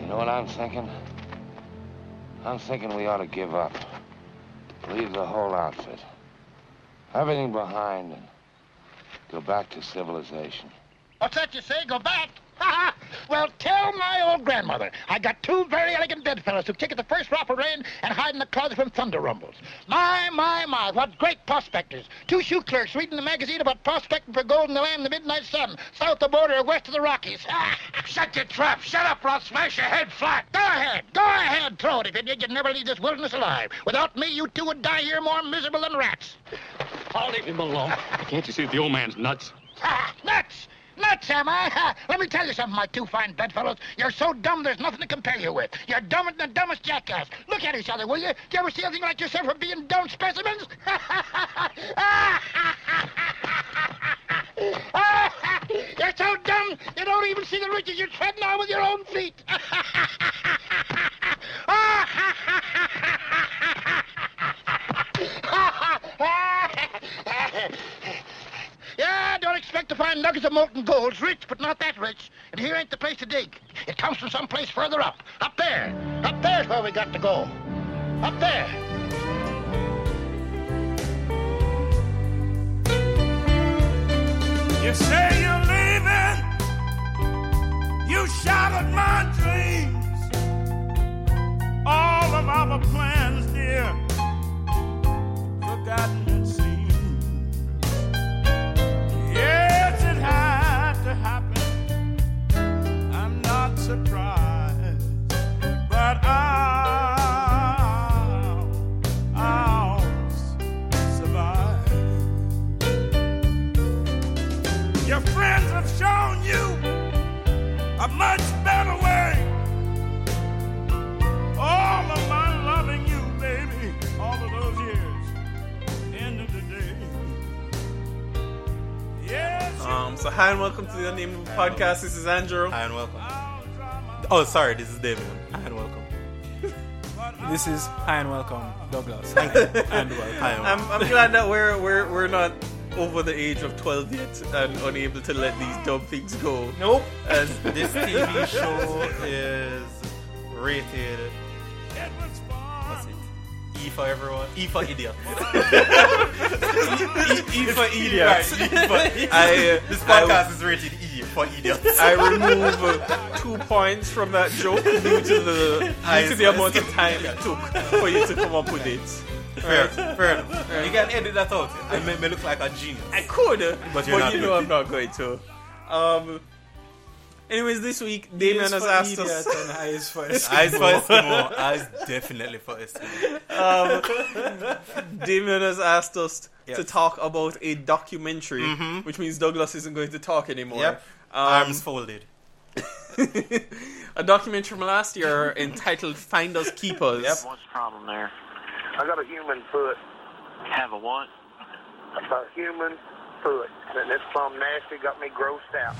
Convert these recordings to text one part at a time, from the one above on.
know what I'm thinking? I'm thinking we ought to give up. Leave the whole outfit. Everything behind and go back to civilization. What's that you say? Go back? Well, tell my old grandmother I got two very elegant bedfellows who kick at the first drop of rain and hide in the closet from thunder rumbles. My, what great prospectors. Two shoe clerks reading the magazine about prospecting for gold in the land of the midnight sun, south of the border or west of the Rockies. Shut your trap. Shut up or I'll smash your head flat. Go ahead, throw it. If you did, you'd never leave this wilderness alive. Without me, you two would die here more miserable than rats. I'll leave him alone. Can't you see that the old man's nuts? Nuts! Nuts, am I? Let me tell you something, my two fine bedfellows. You're so dumb there's nothing to compare you with. You're dumber than the dumbest jackass. Look at each other, will you? Do you ever see anything like yourself for being dumb specimens? You're so dumb, you don't even see the ridges you're treading on with your own feet. Yeah, don't expect to find nuggets of molten gold. It's rich, but not that rich. And here ain't the place to dig. It comes from someplace further up. Up there. Up there's where we got to go. Up there. You say you're leaving. You shattered my dreams. All of our plans, dear, forgotten it seems. Yes, it had to happen. I'm not surprised, but I'll survive. Your friends have shown you a much better way. All of my loving you, baby, all of those years, end of the day. So hi and welcome to the Unnamed Movie Podcast. This is Andrew. Hi and welcome. Oh, sorry, this is David. Hi and welcome. This is hi and welcome, Douglas. Hi and welcome. I'm glad that we're not over the age of 12 yet and unable to let these dumb things go. Nope. As this TV show is rated. What's it? E for everyone. E for idiot. E for idiots. This podcast is rated E for idiots. I remove 2 points from that joke due to the amount of time it took for you to come up with it. Fair enough. You can edit that out. I may look like a genius. I could, but you know I'm not going to. Anyways, this week Damien has asked us. Eyes for Eskimo. Eyes for Eskimo. Eyes definitely for Eskimo. Damien has asked us to talk about a documentary, which means Douglas isn't going to talk anymore. Yep. Arms folded. A documentary from last year entitled "Find Us, Keep Us." Yep. What's the problem there? I got a human foot. Have a what? A human foot. And it's something nasty, got me grossed out.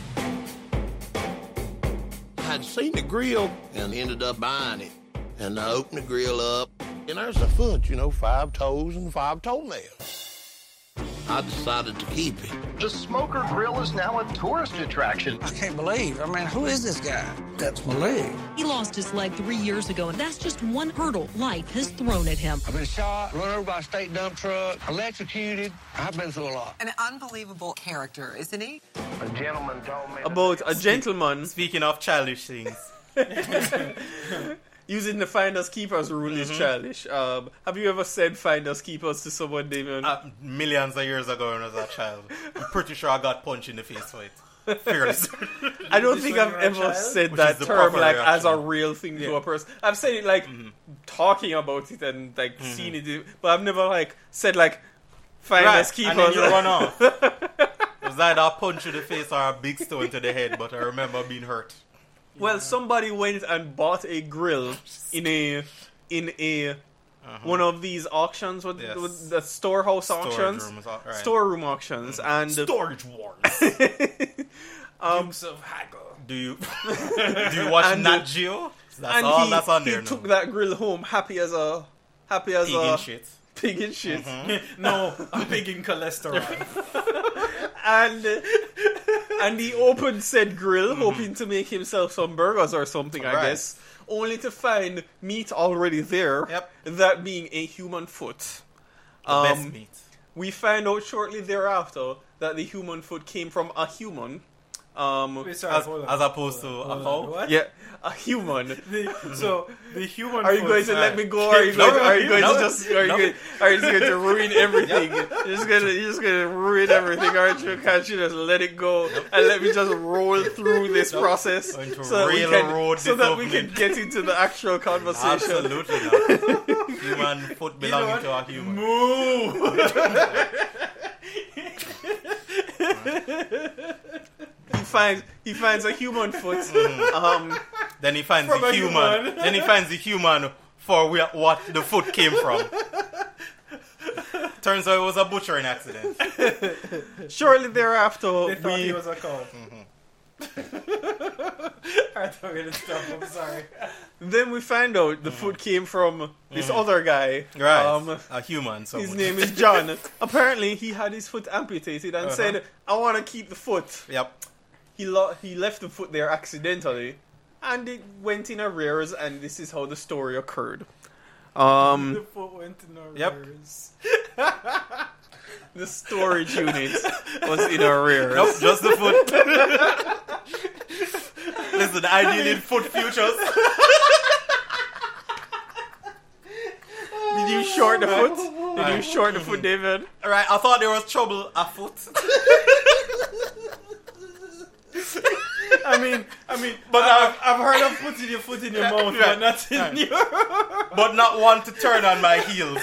I'd seen the grill and ended up buying it. And I opened the grill up, and there's a foot, 5 toes and 5 toenails. I decided to keep it. The Smoker Grill is now a tourist attraction. I can't believe. Who is this guy? That's my leg. He lost his leg 3 years ago, and that's just one hurdle life has thrown at him. I've been shot, run over by a state dump truck, electrocuted. I've been through a lot. An unbelievable character, isn't he? A gentleman told me... About a gentleman... Speaking of childish things. Using the Find Us, Keep Us rule is childish. Have you ever said Find Us, Keep Us to someone, Damien? Millions of years ago when I was a child. I'm pretty sure I got punched in the face for it. Fearless. I don't think I've ever said that term as a real thing to a person. I've said it talking about it and seen it, but I've never said Find Us, Keep Us. And then you run off. It was either a punch to the face or a big stone to the head, but I remember being hurt. Well, somebody went and bought a grill in a one of these auctions, with the storehouse auctions, storeroom auctions, and storage wars. Dukes of Haggle. Do you watch Nat Geo? That's all that's on there. He took that grill home, happy as pig in shit. Pig in shit. No, a pig in cholesterol. And And he opened said grill, hoping to make himself some burgers or something, I guess. Only to find meat already there. Yep. That being a human foot. The best meat. We find out shortly thereafter that the human foot came from a human. As opposed to a cow? What? Yeah, a human. The human. Are you going to let me go? Or are you going to ruin everything? You're just gonna ruin everything, aren't you? Can't you just let it go and let me just roll through this process so that we can get into the actual conversation? Absolutely not. Human foot belonging to a human. Move. He finds a human foot. Then he finds the human. Then he finds the human for what the foot came from. Turns out it was a butchering accident. Shortly thereafter, they thought he was a cow. I thought we were gonna stop. I'm sorry. Then we find out the foot came from this other guy. Right. A human. His name is John. Apparently, he had his foot amputated and said, I want to keep the foot. Yep. He left the foot there accidentally. And it went in arrears, and this is how the story occurred. The foot went in arrears. Yep. The storage unit was in arrears. Nope, just the foot. Listen, I needed foot futures. Did you short the foot? Did you short the foot, David? Alright, I thought there was trouble afoot. I mean, but I've heard of putting your foot in your mouth, but not in your... But not one to turn on my heels.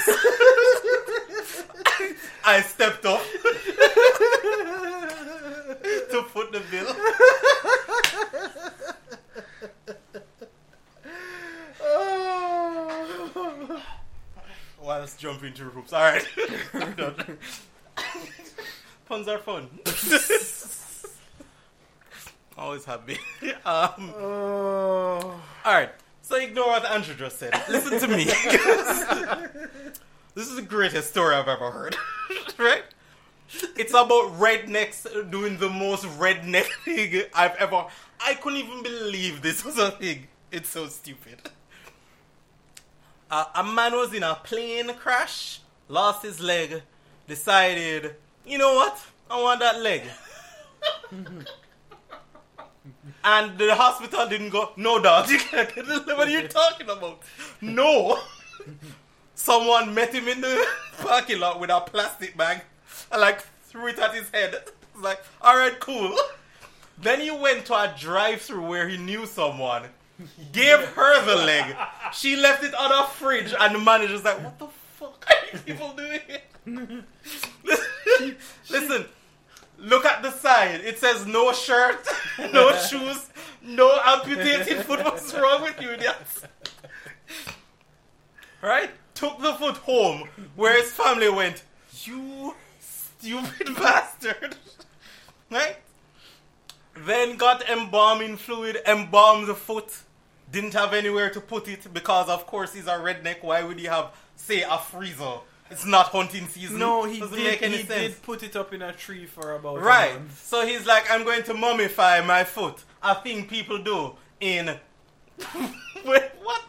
I stepped up to foot the bill. Well, let's jump into ropes. Alright. Puns are fun. Always happy. Alright, so ignore what Andrew just said. Listen to me. This is the greatest story I've ever heard. Right? It's about rednecks doing the most redneck thing I've ever... I couldn't even believe this was a thing. It's so stupid. A man was in a plane crash, lost his leg, decided, you know what? I want that leg. And the hospital didn't go, no dog, you can't get it. What are you talking about? No. Someone met him in the parking lot with a plastic bag and threw it at his head. It's like, alright, cool. Then he went to a drive-thru where he knew someone, gave her the leg. She left it on a fridge and the manager's like, what the fuck are you people doing? Listen. Look at the side. It says no shirt, no shoes, no amputated foot. What's wrong with you, idiots? Right? Took the foot home where his family went, you stupid bastard. Right? Then got embalming fluid, embalmed the foot. Didn't have anywhere to put it because, of course, he's a redneck. Why would he have, say, a freezer? It's not hunting season. No, he did put it up in a tree for about a month. So he's like, I'm going to mummify my foot. A thing people do in... Wait, what?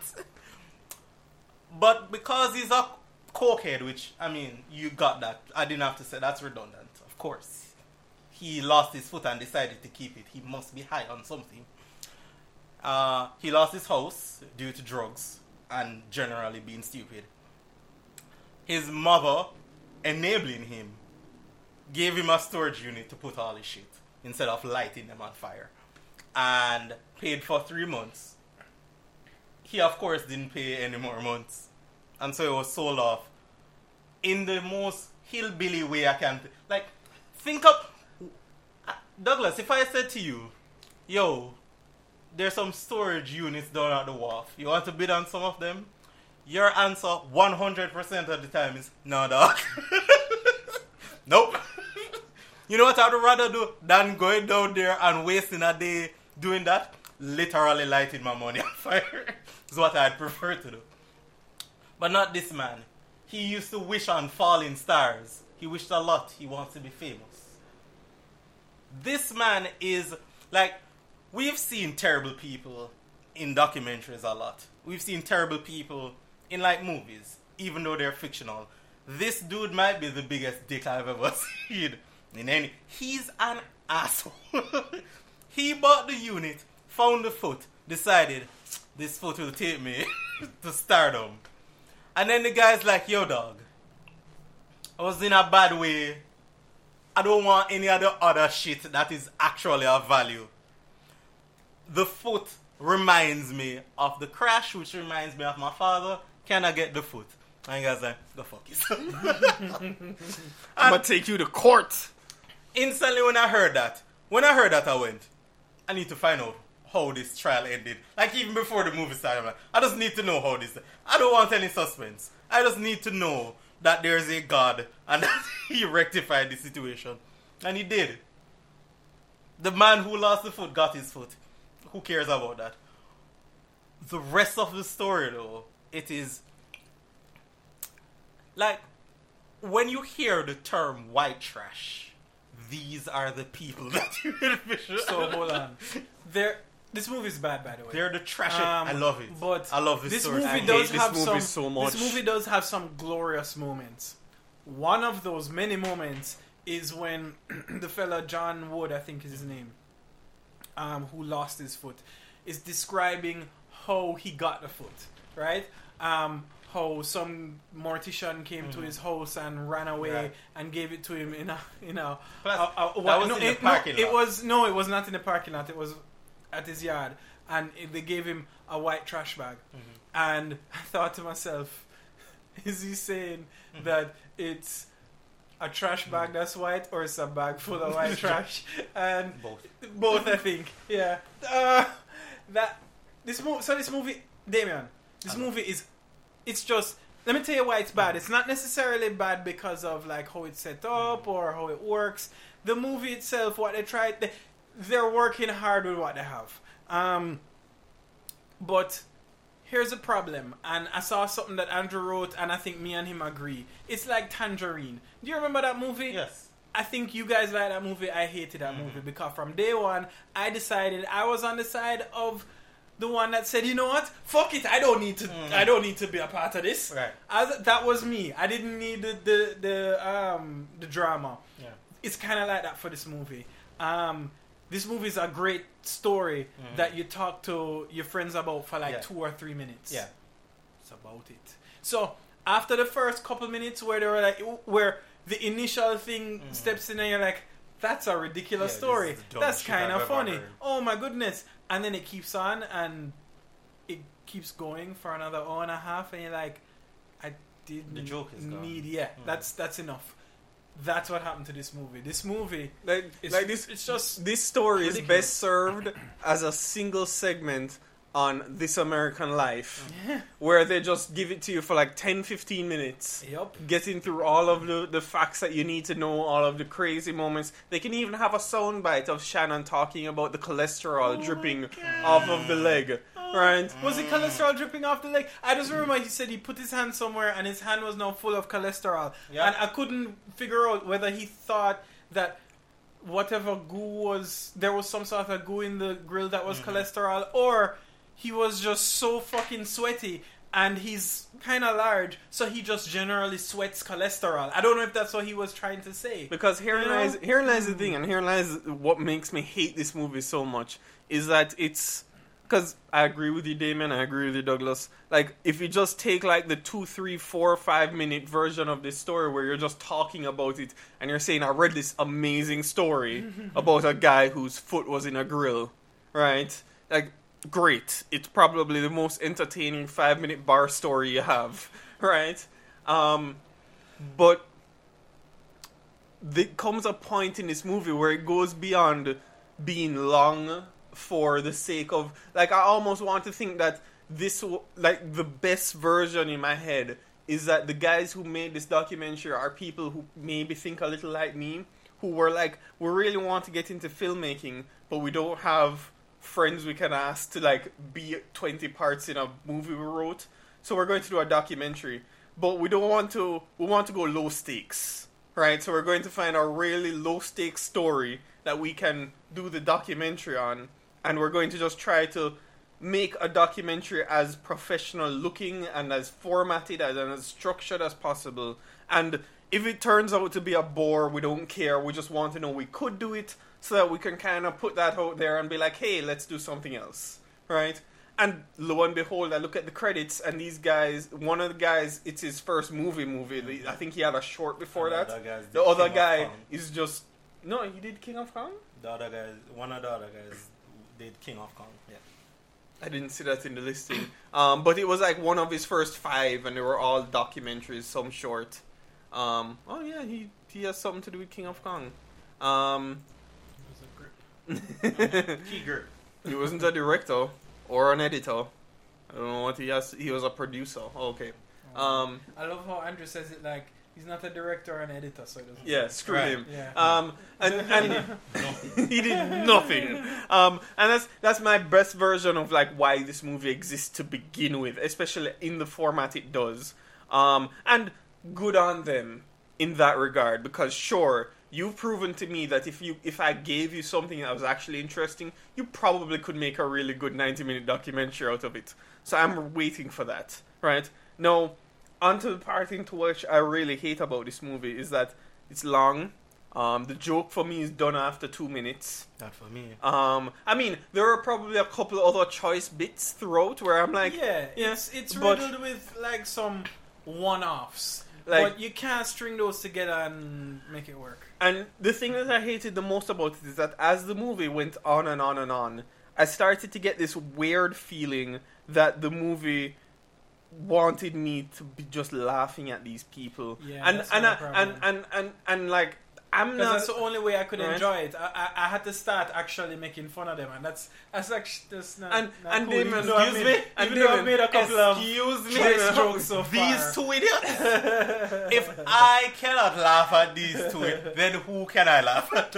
But because he's a cokehead, which, I mean, you got that. I didn't have to say that's redundant. Of course. He lost his foot and decided to keep it. He must be high on something. He lost his house due to drugs and generally being stupid. His mother, enabling him, gave him a storage unit to put all his shit instead of lighting them on fire. And paid for 3 months. He, of course, didn't pay any more months. And so it was sold off in the most hillbilly way I can. Think up... Douglas, if I said to you, yo, there's some storage units down at the wharf. You want to bid on some of them? Your answer 100% of the time is, no, dog. Nope. You know what I'd rather do than going down there and wasting a day doing that? Literally lighting my money on fire. Is what I'd prefer to do. But not this man. He used to wish on falling stars. He wished a lot. He wants to be famous. This man is, like, we've seen terrible people in documentaries a lot. We've seen terrible people in, like, movies, even though they're fictional. This dude might be the biggest dick I've ever seen in any. He's an asshole. He bought the unit, found the foot, decided this foot will take me to stardom. And then the guy's like, yo, dog, I was in a bad way. I don't want any other shit that is actually of value. The foot reminds me of the crash, which reminds me of my father. Can I get the foot? And the guy's like, the fuck is I'm gonna take you to court. Instantly when I heard that, I went, I need to find out how this trial ended. Like, even before the movie started, like, I just need to know how this. I don't want any suspense. I just need to know that there's a God and that he rectified the situation. And he did. The man who lost the foot got his foot. Who cares about that? The rest of the story, though, it is like, when you hear the term white trash, these are the people that you envision. So hold on. This movie is bad, by the way. They're the trash. I love it. But I love this story. Movie does have This movie does have some glorious moments. One of those many moments is when the fella John Wood, I think is his name, who lost his foot, is describing how he got the foot, right? How some mortician came to his house and ran away and gave it to him in a in the parking lot. It was not in the parking lot. It was at his yard, and they gave him a white trash bag. And I thought to myself, is he saying that it's a trash bag that's white, or it's a bag full of white trash? And both, I think. Yeah. This movie, Damien. This movie is. It's just. Let me tell you why it's bad. It's not necessarily bad because of like how it's set up or how it works. The movie itself, what they tried, they're working hard with what they have. But here's a problem, and I saw something that Andrew wrote, and I think me and him agree. It's like Tangerine. Do you remember that movie? Yes. I think you guys like that movie. I hated that movie because from day one, I decided I was on the side of the one that said, you know what? Fuck it. I don't need to. I don't need to be a part of this. Right. That was me. I didn't need the drama. Yeah. It's kind of like that for this movie. This movie is a great story that you talk to your friends about for like 2 or 3 minutes. Yeah. It's about it. So after the first couple minutes where they were like, where the initial thing steps in and you're like, that's a ridiculous story. That's kind of funny. Oh my goodness. And then it keeps on and it keeps going for another hour and a half and you're like, I didn't the joke is need that's enough. That's what happened to this movie. This movie, it's just this story ridiculous. Is best served as a single segment on This American Life, where they just give it to you for like 10-15 minutes, getting through all of the facts that you need to know, all of the crazy moments. They can even have a soundbite of Shannon talking about the cholesterol dripping off of the leg. Right? Was it cholesterol dripping off the leg? I just remember he said he put his hand somewhere and his hand was now full of cholesterol. Yeah. And I couldn't figure out whether he thought that whatever goo was, there was some sort of goo in the grill that was cholesterol, or he was just so fucking sweaty and he's kind of large, so he just generally sweats cholesterol. I don't know if that's what he was trying to say. Because here lies the thing, and here lies what makes me hate this movie so much, is that it's... Because I agree with you, Damien, I agree with you, Douglas. Like, if you just take, like, the 2, 3, 4, 5 minute version of this story where you're just talking about it, and you're saying, I read this amazing story about a guy whose foot was in a grill, right? Like, great. It's probably the most entertaining 5-minute bar story you have, right? But there comes a point in this movie where it goes beyond being long for the sake of, like, I almost want to think that this, like, the best version in my head is that the guys who made this documentary are people who maybe think a little like me, who were like, we really want to get into filmmaking, but we don't have friends we can ask to, like, be 20 parts in a movie we wrote, so we're going to do a documentary, but we want to go low stakes, right? So we're going to find a really low stakes story that we can do the documentary on, and we're going to just try to make a documentary as professional looking and as formatted and as structured as possible. And if it turns out to be a bore, we don't care. We just want to know we could do it so that we can kind of put that out there and be like, hey, let's do something else, right? And lo and behold, I look at the credits, and these guys, one of the guys, it's his first movie. I think he had a short before that. The other guy is just... No, he did King of Kong? One of the other guys did King of Kong, yeah. I didn't see that in the listing. But it was like one of his first 5, and they were all documentaries, some short. Oh yeah, he has something to do with King of Kong. Key grip. He wasn't a director or an editor. I don't know what he has. He was a producer. Okay. I love how Andrew says it like he's not a director or an editor, so it doesn't. Yeah, screw him. Yeah. And he did nothing. And that's my best version of like why this movie exists to begin with, especially in the format it does. And good on them in that regard, because sure, you've proven to me that if I gave you something that was actually interesting, you probably could make a really good 90-minute documentary out of it. So I'm waiting for that, right? Now, onto the part into which I really hate about this movie is that it's long. The joke for me is done after 2 minutes. Not for me. I mean, there are probably a couple other choice bits throughout where I'm like... Yeah, it's riddled with like some one-offs. But you can't string those together and make it work. And the thing that I hated the most about it is that as the movie went on and on and on, I started to get this weird feeling that the movie wanted me to be just laughing at these people. Yeah, and like I'm not. That's the only way I could enjoy it. I had to start actually making fun of them, and that's actually that's not. And cool. Damon, Excuse me. Even though I've made a couple of jokes so far. These two idiots. If I cannot laugh at these two, then who can I laugh at?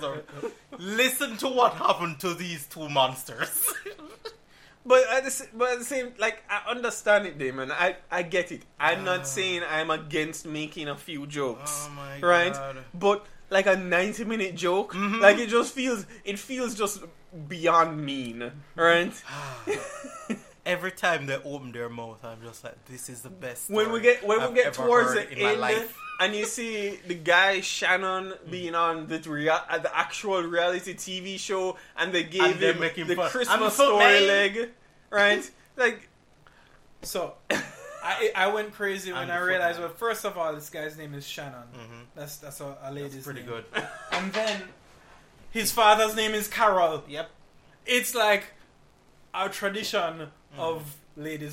Listen to what happened to these two monsters. But at the same, like, I understand it, Damon. I get it. I'm not saying I'm against making a few jokes. Oh my right? God. But like a 90-minute joke, like it feels just beyond mean, right? Every time they open their mouth, I'm just like, this is the best. When we get towards the end, life. and you see the guy Shannon being on the actual reality TV show, and they gave him the Christmas Story leg, right? Like, so I went crazy when I realized. Well, first of all, this guy's name is Shannon. That's a lady's That's pretty name. good. And then his father's name is Carol. Yep. It's like our tradition of lady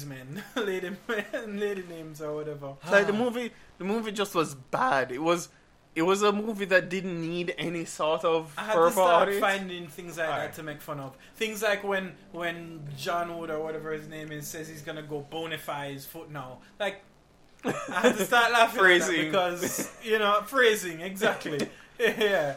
names or whatever. Like the movie just was bad. It was a movie that didn't need any sort of I had to start audience. finding things like that to make fun of. Things like when John Wood or whatever his name is says he's gonna go bonify his foot now. Like I had to start laughing Phrasing. at that because phrasing exactly. Yeah.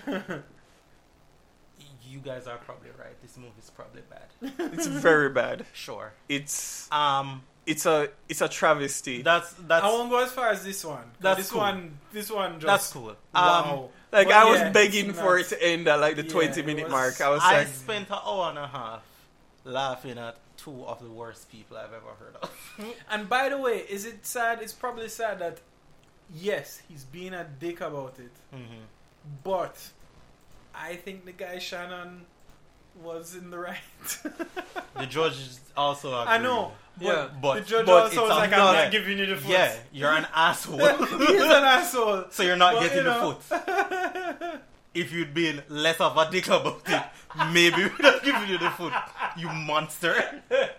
You guys are probably right. This movie's probably bad. It's very bad. Sure. It's a travesty. That's I won't go as far as this one. This one just that's cool. Wow. Like But I was yeah, begging it's for it nuts. to end at like the 20-minute mark. I was like, spent an hour and a half laughing at two of the worst people I've ever heard of. And by the way, is it sad? It's probably sad that yes, he's being a dick about it. But I think the guy Shannon was in the right. The judge also agreed. I know. But the judge but also was like, I'm not giving you the foot. Yeah, you're an asshole. He's an asshole. So you're not getting the foot. If you'd been less of a dick about it, maybe we would have given you the foot. You monster.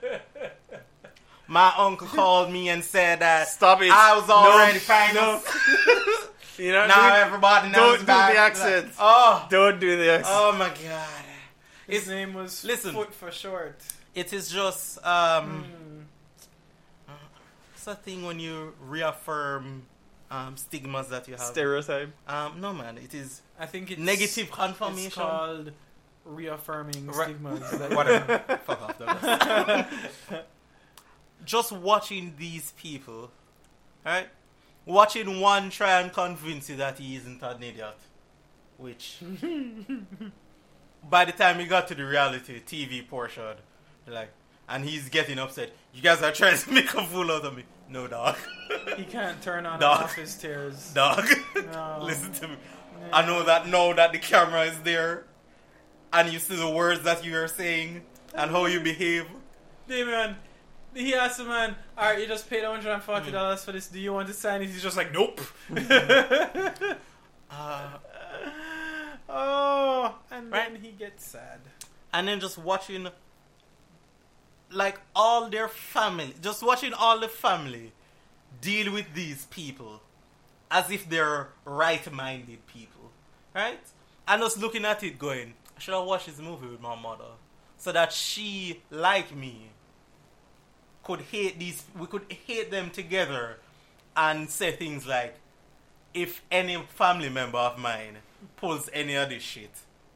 My uncle called me and said that stop it. I was already famous. No. Now everybody knows. Don't do the accent. Oh, don't do the accent. Oh my god. His name was Foot for short. It is just it's a thing when you reaffirm stigmas that you have. Stereotype. No man, it is. I think it's negative confirmation. It's called reaffirming stigmas. Whatever. Fuck off, Douglas. Just watching these people, right? Watching one try and convince you that he isn't an idiot. which by the time he got to the reality TV portion, like, and he's getting upset. You guys are trying to make a fool out of me. No, dog. He can't turn on and Dog. off his tears. Dog. No. Listen to me. Yeah. I know that now that the camera is there, and you see the words that you are saying and how you behave. Damien, he asked the man, alright, you just paid $140 for this. Do you want to sign it? He's just like, nope. And then he gets sad. And then just watching, like, all their family, just watching all the family deal with these people as if they're right-minded people, right? And just looking at it going, I should have watched this movie with my mother so that she, like me, could hate we could hate them together and say things like, if any family member of mine pulls any of this shit,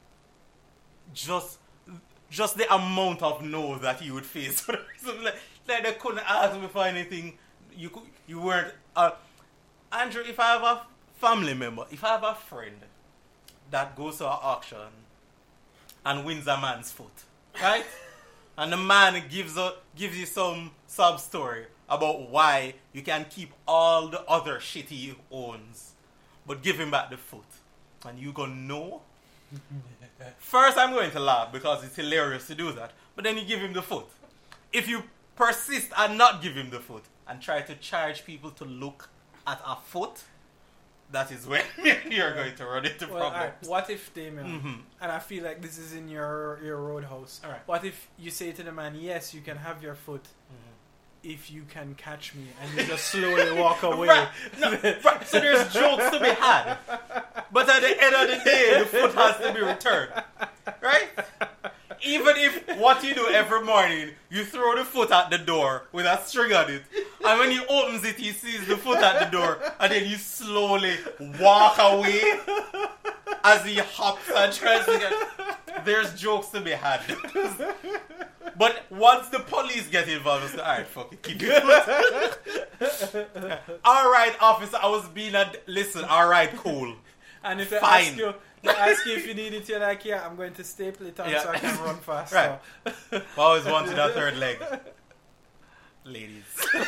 just the amount of no that you would face. like they couldn't ask me for anything. You weren't. Andrew, if I have a family member, if I have a friend that goes to an auction and wins a man's foot, right? And the man gives you some sub story about why you can keep all the other shit he owns, but give him back the foot, and you gonna know. First, I'm going to laugh because it's hilarious to do that, but then you give him the foot. If you persist and not give him the foot and try to charge people to look at a foot, that is when you're going to run into problems. Right, what if, Damien, and I feel like this is in your roadhouse, what if you say to the man, yes, you can have your foot if you can catch me, and you just slowly walk away. Right. So there's jokes to be had, but at the end of the day, the foot has to be returned, right? Even if what you do every morning, you throw the foot at the door with a string on it, and when he opens it, he sees the foot at the door, and then you slowly walk away as he hops and tries to get... There's jokes to be had. But once the police get involved, it's like, alright, fuck it, keep your foot. Alright, officer, I was being listen, alright, cool. And if they fine. ask you if you need it, you're like, yeah, I'm going to staple it on so I can run faster. Right. I always wanted that third leg. Ladies.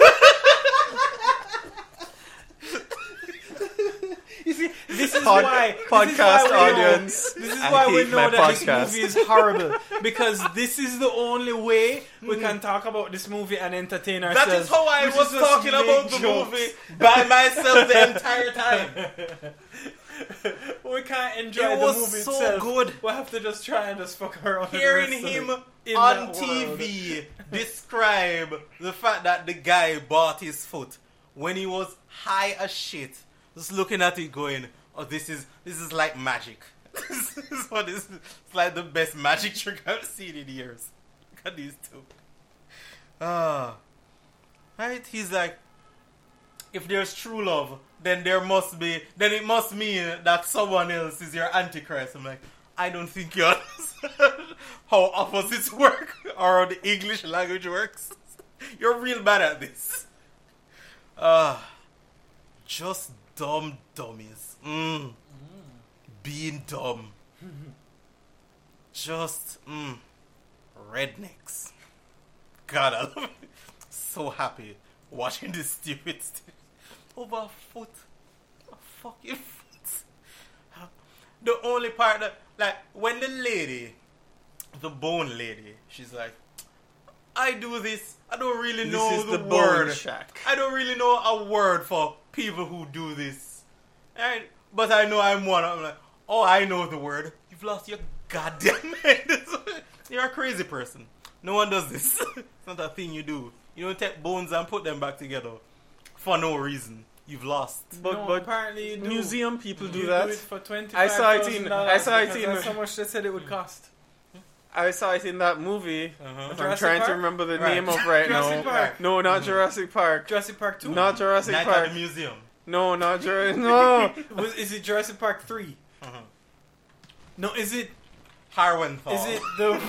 You see, this is why podcast audience. This is why we know that this movie is horrible, because this is the only way we can talk about this movie and entertain ourselves. That is how I was talking about the movie by myself the entire time. We can't enjoy the movie so itself. Good. We'll have to just try and just fuck around. Hearing him on TV describe the fact that the guy bought his foot when he was high as shit, just looking at it going, oh, this is like magic. This is what is it's like the best magic trick I've seen in years. Look at these two. Right? He's like, if there's true love, then it must mean that someone else is your antichrist. I'm like, I don't think you understand how opposites work or how the English language works. You're real bad at this. Just dumb dummies. Being dumb. Just, rednecks. God, I love it. So happy watching this stupid stuff. Over a foot. A fucking foot. The only part that, like, when the lady, the bone lady, she's like, I do this. I don't really know the word. Bone shack. I don't really know a word for people who do this. Right? But I know I'm one. I'm like, oh, I know the word. You've lost your goddamn mind. You're a crazy person. No one does this. It's not a thing you do. You don't take bones and put them back together for no reason. You've lost. But apparently you do. Museum people do You that. do it for $25,000. I saw it in. That's how much they said it would cost. I saw it in that movie. I'm Jurassic trying to Park? remember the Right. name of right Jurassic now. Park. No, not Jurassic Park. Jurassic Park 2? Not Jurassic Night Park. at the museum. No, not Jurassic. No. Is it Jurassic Park 3? No, is it... Harwenthal. Is it the...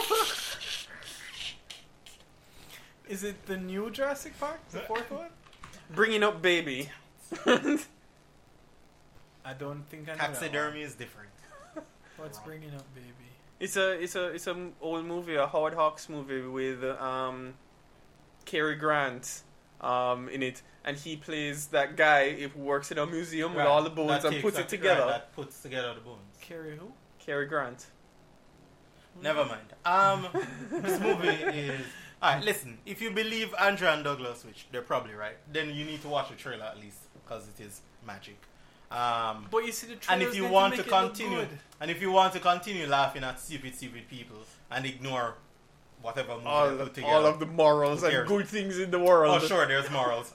Is it the new Jurassic Park? The fourth one? Bringing up baby. I don't think I know Taxidermy is different. What's bringing up, baby? It's a old movie, a Howard Hawks movie with Cary Grant in it, and he plays that guy who works in a museum with all the bones and puts it together. That puts together the bones. Cary who? Cary Grant. Never mind. This movie is... Alright, listen. If you believe Andrew and Douglas, which they're probably right, then you need to watch the trailer at least, because it is magic. But you see the trailers, and if you want to continue, laughing at stupid people and ignore whatever movie they put together, all of the morals and good things in the world. Oh, sure, there's morals.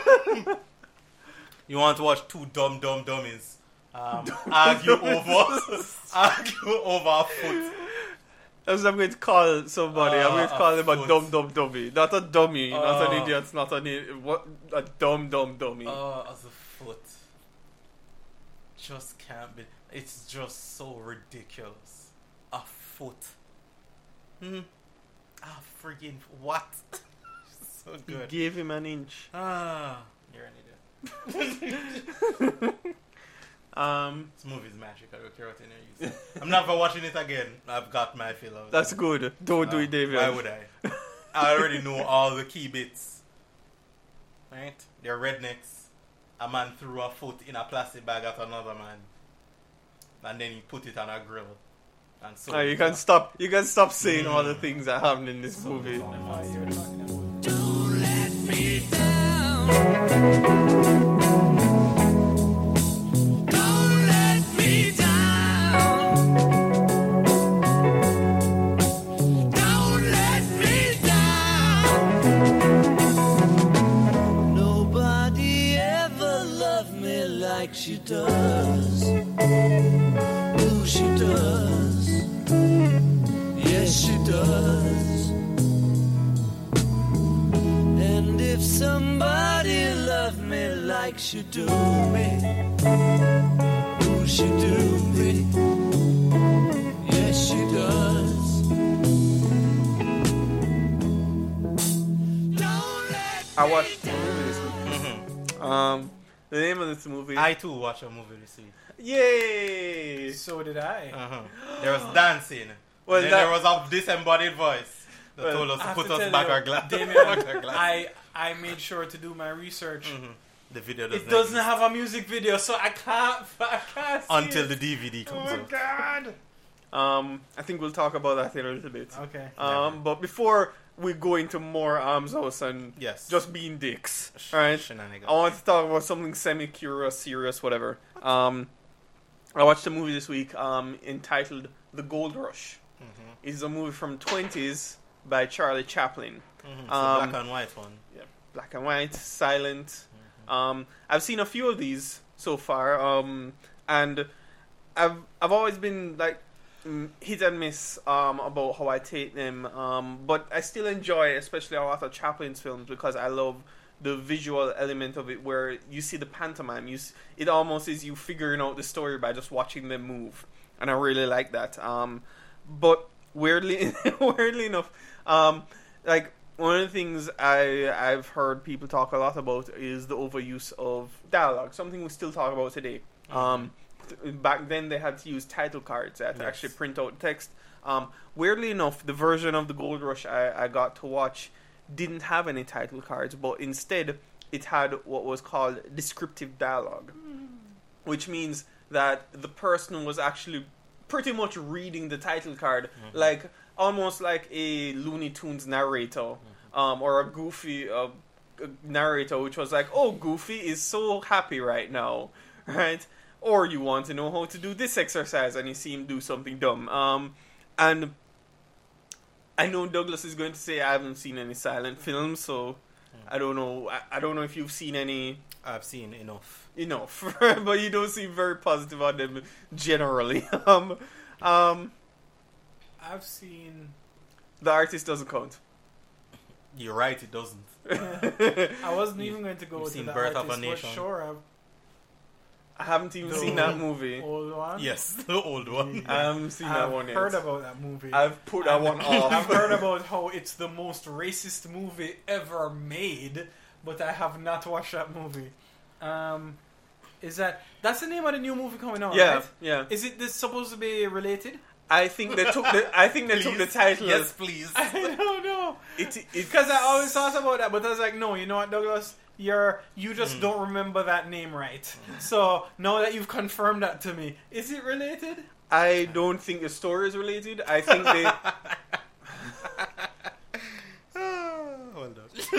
You want to watch two dumb dummies argue over a foot. That's what I'm going to call somebody. I'm going to call him a dumb dummy. Not a dummy, not an idiot, not a dumb dummy. As a foot. Just can't be. It's just so ridiculous. A foot. Friggin' what? So good. He gave him an inch. You're an idiot. This movie's magic. I don't care what you say. I'm never watching it again. I've got my fill of it. That's good. Don't do it, David. Why would I? I already know all the key bits. Right? They're rednecks. A man threw a foot in a plastic bag at another man, and then he put it on a grill. And so you can stop saying all the things that happen in this movie. Don't let me down. Don't let me down. Don't let me down. Nobody ever loved me like she does. Ooh, she does. Yes, she does. And if somebody loved me like she do me, ooh, she do me. Yes, she does. Don't let I watched a movie this week. The name of this movie. I too watched a movie this week. Yay! So did I. There was dancing. Well, then there was a disembodied voice that told us to put us back our glass. I made sure to do my research. The video doesn't have a music video, so I can't see until it. the DVD comes out. Oh God! I think we'll talk about that in a little bit. Okay. But before we go into more Arms House and just being dicks, alright? I want to talk about something semi-curious, serious, whatever. I watched a movie this week entitled The Gold Rush. It's a movie from 20s by Charlie Chaplin. It's a black and white one. Yeah, black and white, silent. I've seen a few of these so far, and I've always been like hit and miss about how I take them, but I still enjoy, especially a lot of Chaplin's films, because I love the visual element of it, where you see the pantomime. It almost is you figuring out the story by just watching them move, and I really like that. But weirdly enough, like one of the things I've heard people talk a lot about is the overuse of dialogue. Something we still talk about today. Back then they had to use title cards to actually print out text. Weirdly enough, the version of The Gold Rush I got to watch didn't have any title cards, but instead it had what was called descriptive dialogue, which means that the person was actually pretty much reading the title card, like almost like a Looney Tunes narrator, or a Goofy narrator, which was like, "Oh, Goofy is so happy right now," right? Or you want to know how to do this exercise, and you see him do something dumb. And I know Douglas is going to say I haven't seen any silent films, so I don't know. I don't know if you've seen any. I've seen enough, but you don't seem very positive on them generally. I've seen. The Artist doesn't count. You're right, it doesn't. I wasn't even going to go to the Birth Artist. of a Nation. Sure, I haven't even seen that movie. Old one? Yes, the old one. I haven't seen that one yet. I've heard about that movie. I've put that one off. I've heard about how it's the most racist movie ever made, but I have not watched that movie. is that's the name of the new movie coming out, Yeah, right? yeah. Is it this supposed to be related? I think they took the title. Yes, please. I don't know. Because I always thought about that, but I was like, no, you know what, Douglas? You just don't remember that name right. So now that you've confirmed that to me, is it related? I don't think the story is related. I think they. Well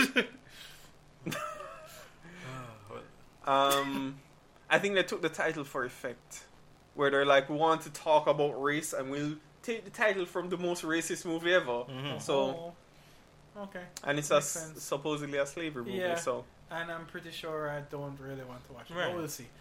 done. I think they took the title for effect, where they're like, we want to talk about race, and we'll take the title from the most racist movie ever. So, okay, and it's supposedly a slavery movie. Yeah. So, and I'm pretty sure I don't really want to watch it. Right. But we'll see.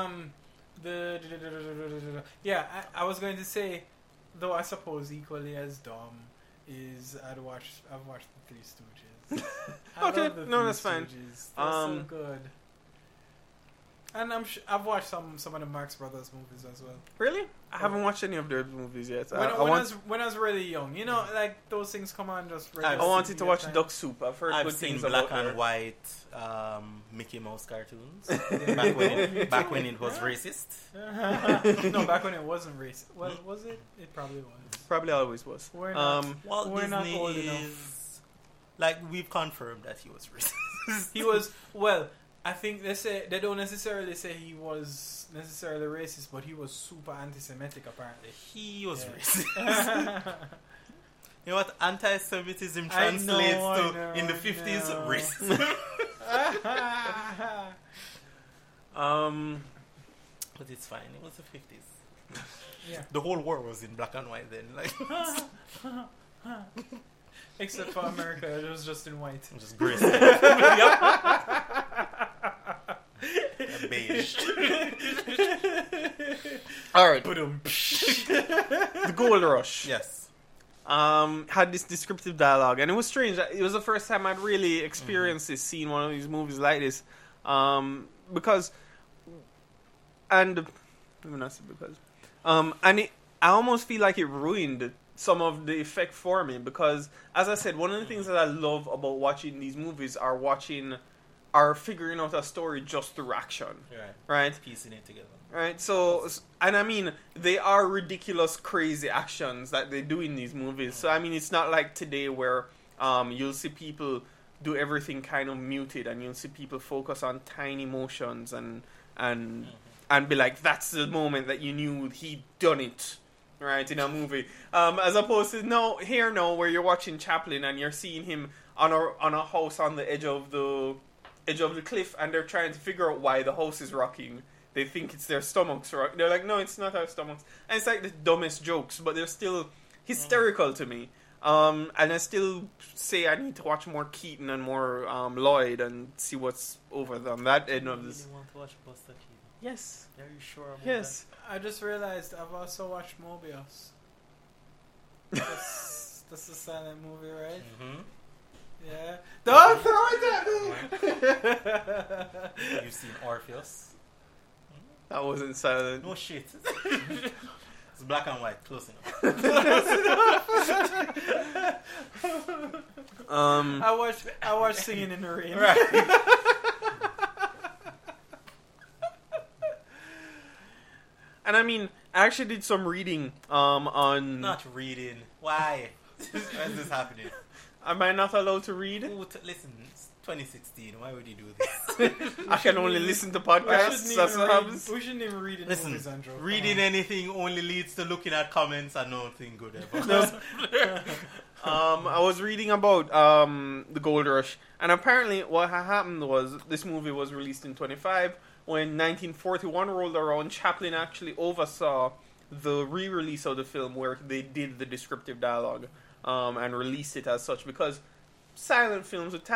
Yeah, I was going to say, though I suppose equally as dumb is I've watched the Three Stooges. Okay, love the no, Three that's fine. Stooges. They're so good. And I've watched some of the Marx Brothers movies as well. Really? I haven't watched any of their movies yet. When I was really young, you know, like those things come on just. I wanted to watch Duck Soup. I've heard good seen things black about and white Mickey Mouse cartoons back when it was racist. No, back when it wasn't racist. Well, was it? It probably was. Probably always was. We're not Disney old is enough. like we've confirmed that he was racist. He was I think they don't necessarily say he was necessarily racist, but he was super anti-Semitic. Apparently, he was racist. You know what anti-Semitism translates to in the 50s? Racism. But it's fine. It was the 50s. Yeah. The whole world was in black and white then. Like. Except for America, it was just in white. Just gray. Beige. Alright. The Gold Rush. Yes. Had this descriptive dialogue, and it was strange. It was the first time I'd really experienced this, seeing one of these movies like this. Because, and let me not say because, I almost feel like it ruined some of the effect for me, because, as I said, one of the things that I love about watching these movies are figuring out a story just through action. Right? Piecing it together. Right? So, and I mean, they are ridiculous, crazy actions that they do in these movies. So, I mean, it's not like today where you'll see people do everything kind of muted, and you'll see people focus on tiny motions and be like, that's the moment that you knew he'd done it. Right, in a movie, as opposed to now where you're watching Chaplin and you're seeing him on a house on the edge of the cliff, and they're trying to figure out why the house is rocking. They think it's their stomachs rocking. They're like, no, it's not our stomachs, and it's like the dumbest jokes, but they're still hysterical to me. And I still say I need to watch more Keaton and more Lloyd and see what's over on that end of this. You want to watch Buster Keaton? Yes. Are you sure about yes. that? I just realized I've also watched Mobius. That's a silent movie, right? Yeah. Don't throw it at me! You've seen Orpheus? That wasn't silent. No shit. It's black and white. Close enough. I watched Singing in the Rain. Right. And I mean, I actually did some reading on... Not reading. Why? Why is this happening? Am I not allowed to read? Listen, it's 2016. Why would you do this? I can only listen to podcasts. That's what happens. We shouldn't even read it. Listen, reading anything only leads to looking at comments and nothing good ever. No. I was reading about the Gold Rush, and apparently what happened was this movie was released in 1925. When 1941 rolled around, Chaplin actually oversaw the re-release of the film where they did the descriptive dialogue and released it as such, because silent films with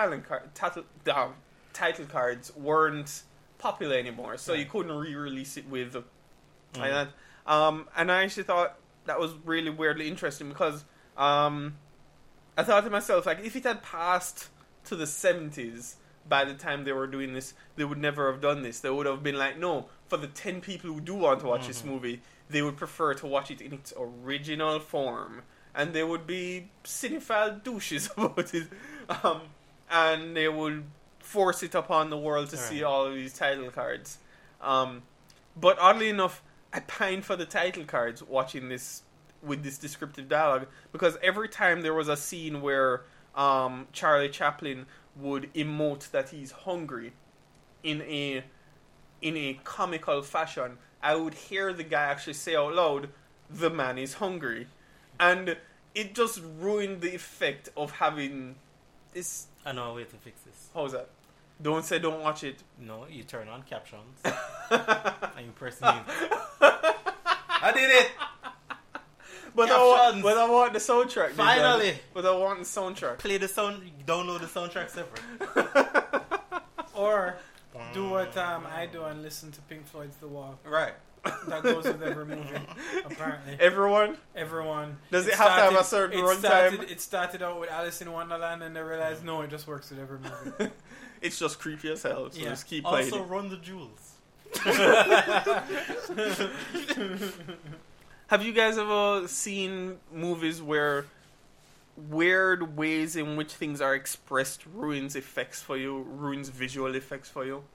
title cards weren't popular anymore, so you couldn't re-release it with like that. And I actually thought that was really weirdly interesting, because I thought to myself, like, if it had passed to the 70s, by the time they were doing this, they would never have done this. They would have been like, no, for the 10 people who do want to watch this movie, they would prefer to watch it in its original form. And they would be cinephile douches about it. And they would force it upon the world to see all of these title cards. But oddly enough, I pined for the title cards watching this with this descriptive dialogue, because every time there was a scene where Charlie Chaplin would emote that he's hungry in a comical fashion, I would hear the guy actually say out loud, "The man is hungry," and it just ruined the effect of having this. I know a way to fix this. How's that? Don't watch it. No, you turn on captions and you press mute. I did it. But I want the soundtrack. Finally. But I want the soundtrack. Play the sound. Download the soundtrack separate. Or do what I do and listen to Pink Floyd's The Wall. Right. That goes with every movie, apparently. Everyone? Does it have to have a certain runtime? It started out with Alice in Wonderland, and they realized, no, it just works with every movie. It's just creepy as hell, so just keep also playing. Run the Jewels. Have you guys ever seen movies where weird ways in which things are expressed ruins visual effects for you?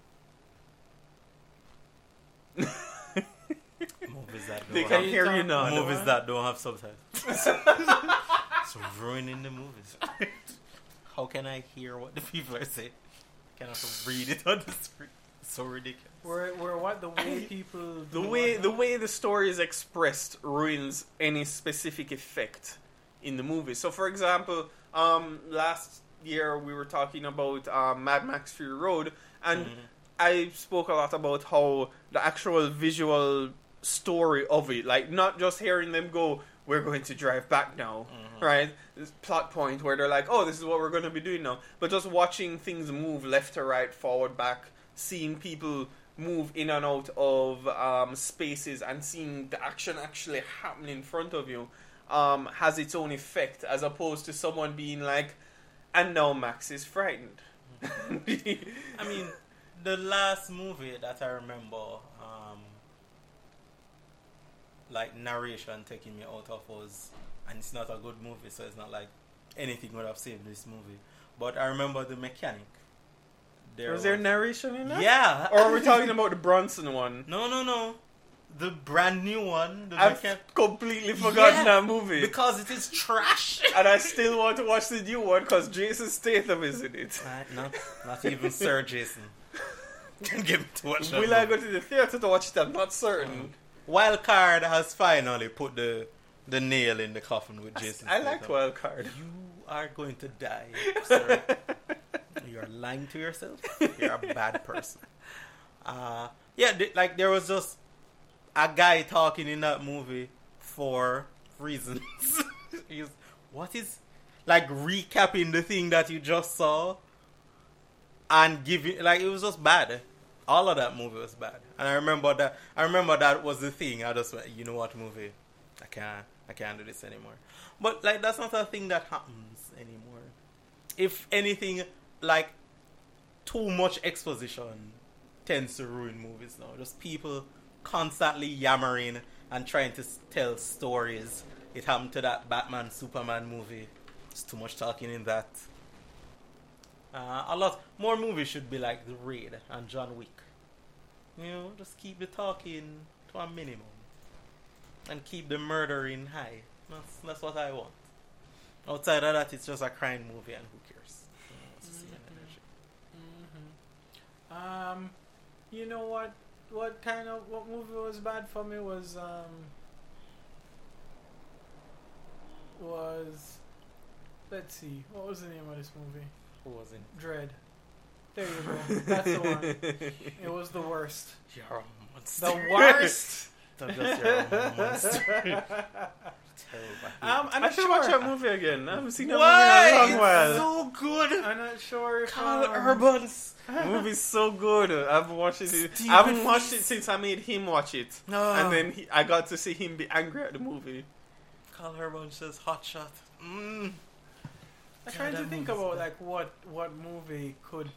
Movies that they can hear you now. Movies that don't have subtitles. It's ruining the movies. How can I hear what the people are saying? I cannot read it on the screen. It's so ridiculous. Where what the way people the way the story is expressed ruins any specific effect in the movie. So, for example, last year we were talking about Mad Max Fury Road, and I spoke a lot about how the actual visual story of it, like not just hearing them go, "We're going to drive back now," right? This plot point where they're like, "Oh, this is what we're going to be doing now," but just watching things move left to right, forward, back, seeing people move in and out of spaces and seeing the action actually happen in front of you has its own effect, as opposed to someone being like, "And now Max is frightened." I mean, the last movie that I remember, like narration taking me out of was, and it's not a good movie, so it's not like anything would have saved this movie, but I remember The Mechanic. Was there narration in that? Yeah. Or are we talking about the Bronson one? No. The brand new one. I've completely forgotten that movie. Because it is trash. And I still want to watch the new one because Jason Statham is in it. Not even Sir Jason. Can get me to watch that. Will I go to the theater to watch it? I'm not certain. Wildcard has finally put the nail in the coffin with Jason Statham. I liked Wildcard. You are going to die, sir. You're lying to yourself. You're a bad person. There was just a guy talking in that movie for reasons. What is recapping the thing that you just saw and giving it was just bad. All of that movie was bad, and I remember that was the thing. I just went, you know what, movie? I can't do this anymore. But that's not a thing that happens anymore. If anything, too much exposition tends to ruin movies now. Just people constantly yammering and trying to tell stories. It happened to that Batman Superman movie. There's too much talking in that. A lot more movies should be like The Raid and John Wick. Just keep the talking to a minimum and keep the murdering high. That's what I want. Outside of that, it's just a crime movie, and who cares? You know what movie was bad for me was let's see, what was the name of this movie? Who was it? Dread. There you go. That's the one. It was the worst. You're a monster. The worst. Don't just you're a monster. I should watch that movie again. I haven't seen that movie in a long while. It's so good. I'm not sure if Carl Urban's movie's so good. I've watched it. I haven't watched it since I made him watch it. No. And then I got to see him be angry at the movie. Carl Urban says hot shot. I'm trying to think about what movie could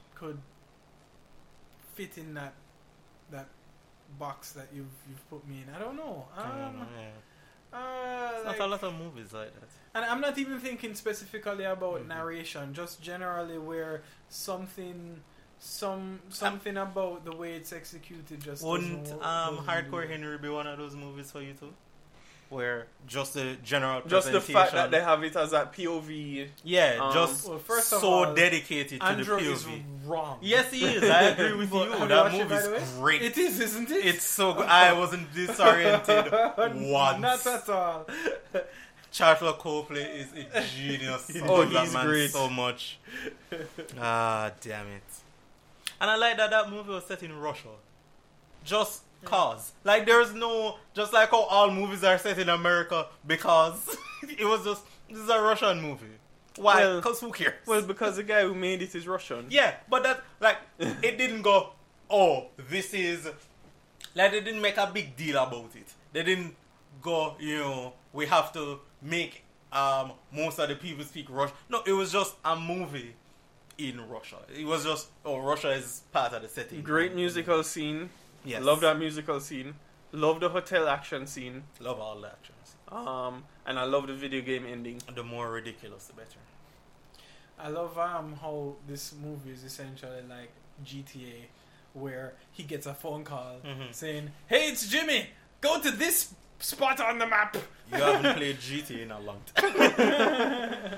fit in that box that you've put me in. I don't know. There's not a lot of movies like that. And I'm not even thinking specifically about narration, just generally where something something about the way it's executed just Wouldn't doesn't Hardcore Henry be one of those movies for you too? Where just the general just the presentation, fact that they have it as that POV. Yeah, just well, first of so all, dedicated to Andrew the POV. is wrong. Yes, he is. I agree with you. Have That watched it, by the movie's way? great. It is, isn't it? It's so good. I wasn't disoriented once. Not at all. Charles Copley is a genius. Oh, That he's man great. so much. Ah, damn it. And I like that movie was set in Russia. Just cause. Like, there's no... Just like how all movies are set in America because it was just... This is a Russian movie. Why? Well, Because who cares? Well, because the guy who made it is Russian. Yeah, but that... Like, it didn't go, oh, this is... Like, they didn't make a big deal about it. They didn't go, we have to make most of the people speak Russian. No, it was just a movie in Russia. It was just, Russia is part of the setting. Great musical scene. Yes. Love that musical scene. Love the hotel action scene. Love all the actions. And I love the video game ending. The more ridiculous, the better. I love how this movie is essentially like GTA, where he gets a phone call saying, "Hey, it's Jimmy. Go to this spot on the map." You haven't played GTA in a long time.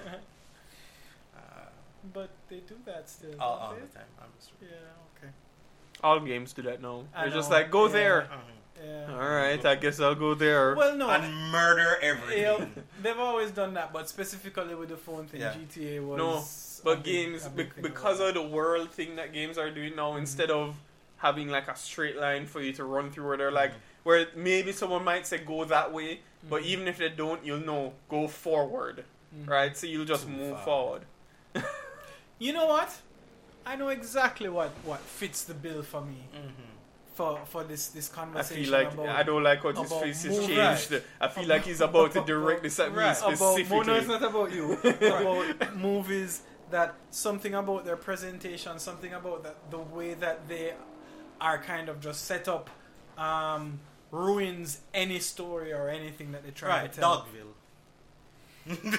But they do that still. All don't the they? time. I'm just Yeah. Okay. All games do that now. I They're just know, like, go yeah. there. Yeah. Alright, I guess I'll go there. Well, no. And murder everything. Yeah, they've always done that, but specifically with the phone thing, Yeah. GTA was. No, but games, a big thing because about of the world thing that games are doing now, instead of having like a straight line for you to run through, where they're like, where maybe someone might say go that way, but even if they don't, you'll know, go forward, right? So you'll just move forward. You know what? I know exactly what fits the bill for me. For this I conversation. feel like about, I don't like what his about face has movie. changed. Right. I feel like he's about to direct this at me specifically. No, it's not about you. About movies that something about their presentation, something about the way that they are kind of just set up, ruins any story or anything that they try to tell. Dogville.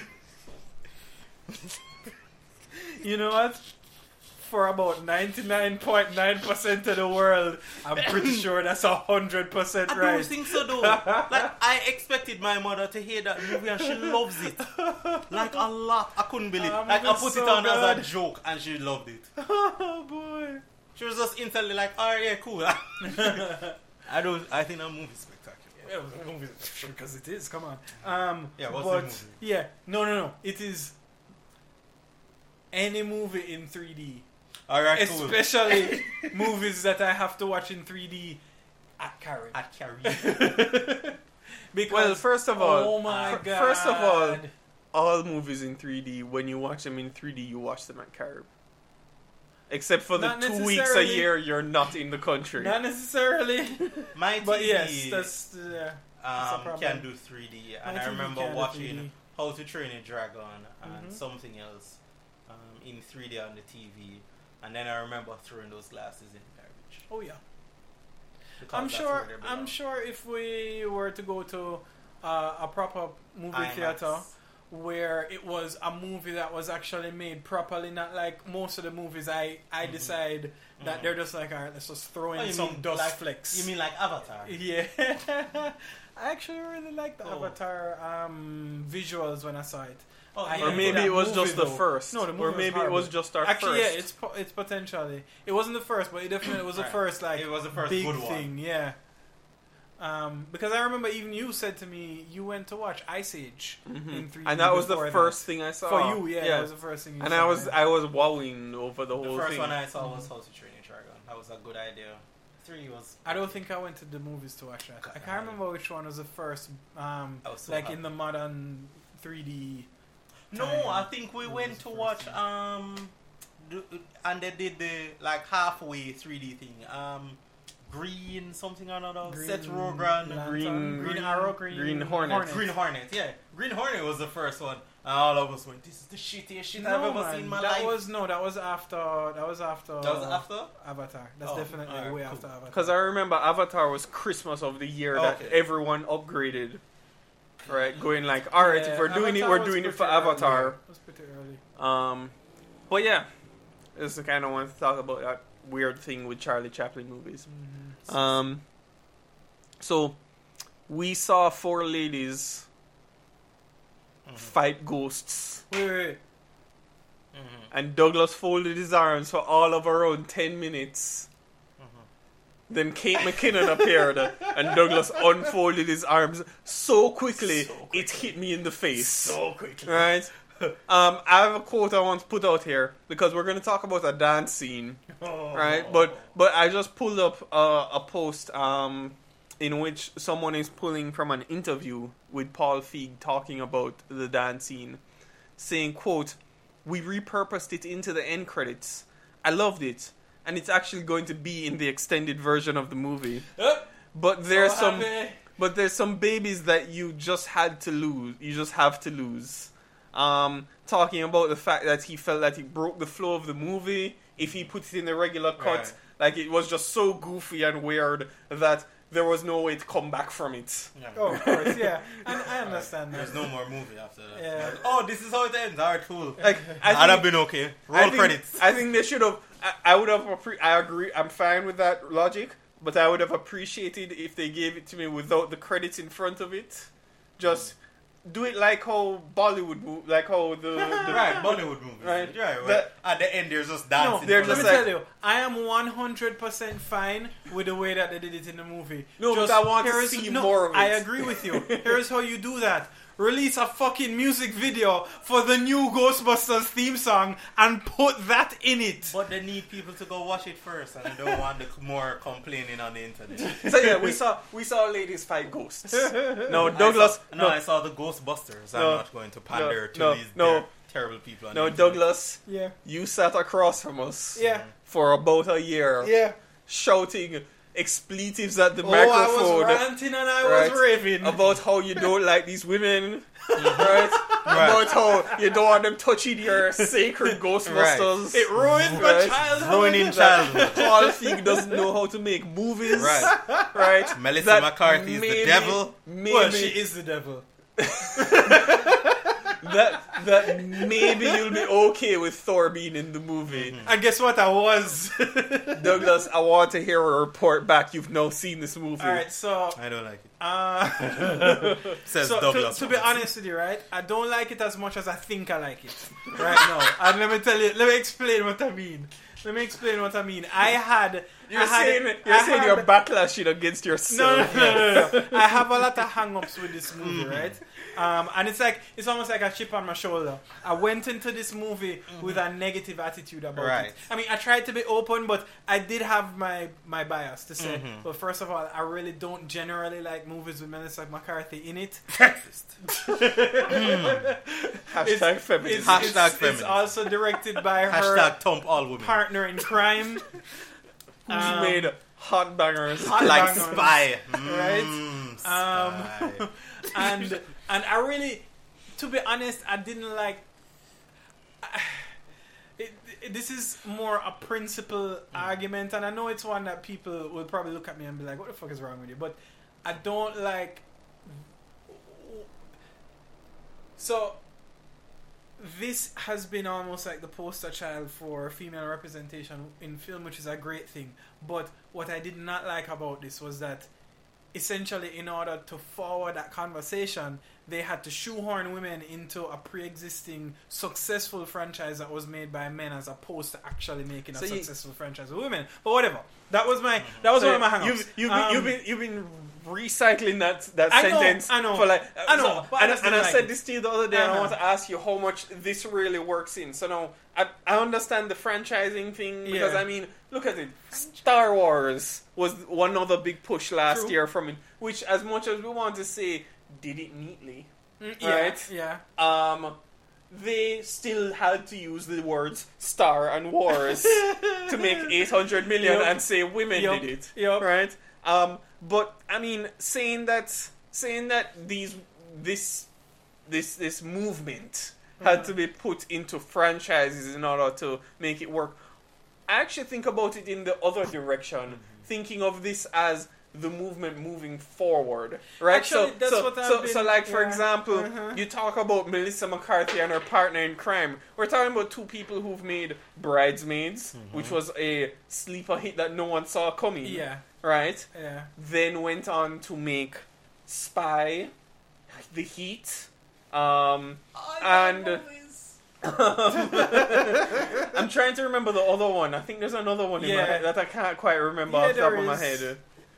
You know what? For about 99.9% of the world, I'm pretty sure that's 100% right. I don't think so though. Like, I expected my mother to hear that movie and she loves it. Like, a lot. I couldn't believe it. Like, I put it on as a joke and she loved it. Oh boy. She was just instantly like, oh yeah, cool. I think that movie's spectacular. Yeah, the movie, because it is, come on. What's but the movie? Yeah, no. It is any movie in 3D. Alright, cool. Especially movies that I have to watch in 3D at Caribbean. Because, well, first of all, oh my God. First of all movies in 3D, when you watch them in 3D, you watch them at Carib. Except for the Not 2 weeks a year you're not in the country. Not necessarily. My TV but yes, that's a problem. Can do 3D, and I remember watching How to Train a Dragon and something else in 3D on the TV, and then I remember throwing those glasses in the garbage. Oh yeah. Because I'm sure if we were to go to a proper movie IMAX. theater where it was a movie that was actually made properly, not like most of the movies I decide that they're just like, alright, let's just throw in some dust flecks. You mean like Avatar? Yeah. I actually really liked the Avatar visuals when I saw it. Or maybe it was just the first. No, the movie or maybe was it was just our actually, first. yeah, it's potentially. It wasn't the first, but it definitely was the first. Like, it was the first big good thing, one. yeah. Because I remember even you said to me you went to watch Ice Age in 3D, and that was the before first that. thing I saw. For you, yeah, that was the first thing you and saw. I was wowing over the whole thing. The first one I saw was How to Train a Dragon. That was a good idea. 3 was... I don't think I went to the movies to watch that. I can't remember which one was the first, so like happy. in the modern 3D. No, I think we went to watch and they did the like halfway 3D thing. Green something or another. Seth Rogen. Green Arrow. Green Hornet. Green Hornet, yeah. Green Hornet was the first one. And all of us went, this is the shittiest shit I've ever seen in my life. That was after. That was after? Avatar. That's definitely way after Avatar. Because I remember Avatar was Christmas of the year that everyone upgraded. Right, going like, all right, if we're doing it, we're doing it for Avatar. It was pretty early. But yeah, this is the kind of want to talk about that weird thing with Charlie Chaplin movies. So we saw 4 ladies fight ghosts. Wait. And Douglas folded his arms for all of around 10 minutes. Then Kate McKinnon appeared, and Douglas unfolded his arms so quickly, it hit me in the face. So quickly. Right? I have a quote I want to put out here, because we're going to talk about a dance scene. Right? But I just pulled up a post in which someone is pulling from an interview with Paul Feig talking about the dance scene, saying, quote, "We repurposed it into the end credits. I loved it. And it's actually going to be in the extended version of the movie. But there's some babies that you just had to lose. You just have to lose. Talking about the fact that he felt that he broke the flow of the movie if he put it in the regular cut. Right. Like, it was just so goofy and weird that there was no way to come back from it. Yeah. Oh, of course, yeah. And I understand that. There's no more movie after that. Yeah. Like, oh, this is how it ends. Alright, cool. Like, I'd have been okay. Roll credits. I think they should have... I would have... I agree. I'm fine with that logic. But I would have appreciated if they gave it to me without the credits in front of it. Just... do it like how Bollywood, like how the right Bollywood movies, right? Well, at the end, there's just dancing. No, they're just let me tell you, I am 100% fine with the way that they did it in the movie. No, just, but I want to see more of it. I agree with you. Here's how you do that. Release a fucking music video for the new Ghostbusters theme song and put that in it. But they need people to go watch it first, and they don't want the more complaining on the internet. So yeah, we saw ladies fight ghosts. No, Douglas. I saw the Ghostbusters. I'm not going to pander to these terrible people. On the internet. Douglas. Yeah. You sat across from us. Yeah. For about a year. Yeah. Shouting expletives at the microphone. I was ranting and I was raving about how you don't like these women, right? About how you don't want them touching your sacred Ghostbusters. Right. It ruined my childhood. Ruining childhood. Paul Feig doesn't know how to make movies, right? Melissa McCarthy is the devil. Well, she is the devil. that maybe you'll be okay with Thor being in the movie. And guess what? I was. Douglas, I want to hear a report back. You've now seen this movie. Alright, so... I don't like it. Says Douglas. To be honest with you, right? I don't like it as much as I think I like it. Right now. And let me explain what I mean. You're saying you're backlashing against yourself. No. I have a lot of hang-ups with this movie, right? And it's almost like a chip on my shoulder. I went into this movie with a negative attitude about it. I mean, I tried to be open, but I did have my bias to say. But first of all, I really don't generally like movies with Melissa McCarthy in it. Hashtag feminist. It's also directed by her Thump all women. partner in crime. Who's made hot bangers. Like Spy. Right? Spy. And I really, to be honest, I didn't like... this is more a principle argument, and I know it's one that people will probably look at me and be like, what the fuck is wrong with you? But I don't like... So... this has been almost like the poster child for female representation in film, which is a great thing. But what I did not like about this was that essentially in order to forward that conversation, they had to shoehorn women into a pre-existing successful franchise that was made by men as opposed to actually making a successful franchise with women. But whatever. That was one of my hang-ups. You've been recycling that sentence. I know. For like, I know. I said this to you the other day, and I want to ask you how much this really works in. So now, I understand the franchising thing, because I mean, look at it. Star Wars was one other big push last year from it, which, as much as we want to say, did it neatly. Right? Yeah. They still had to use the words Star and Wars to make 800 million and say women did it. Right? But I mean, saying that this movement had to be put into franchises in order to make it work. I actually think about it in the other direction, thinking of this as the movement moving forward, right? Actually, that's what I've been... So, like, for yeah. example, you talk about Melissa McCarthy and her partner in crime. We're talking about two people who've made Bridesmaids, which was a sleeper hit that no one saw coming. Yeah. Right? Yeah. Then went on to make Spy, The Heat, and... I'm trying to remember the other one. I think there's another one in my head that I can't quite remember off the top of my head.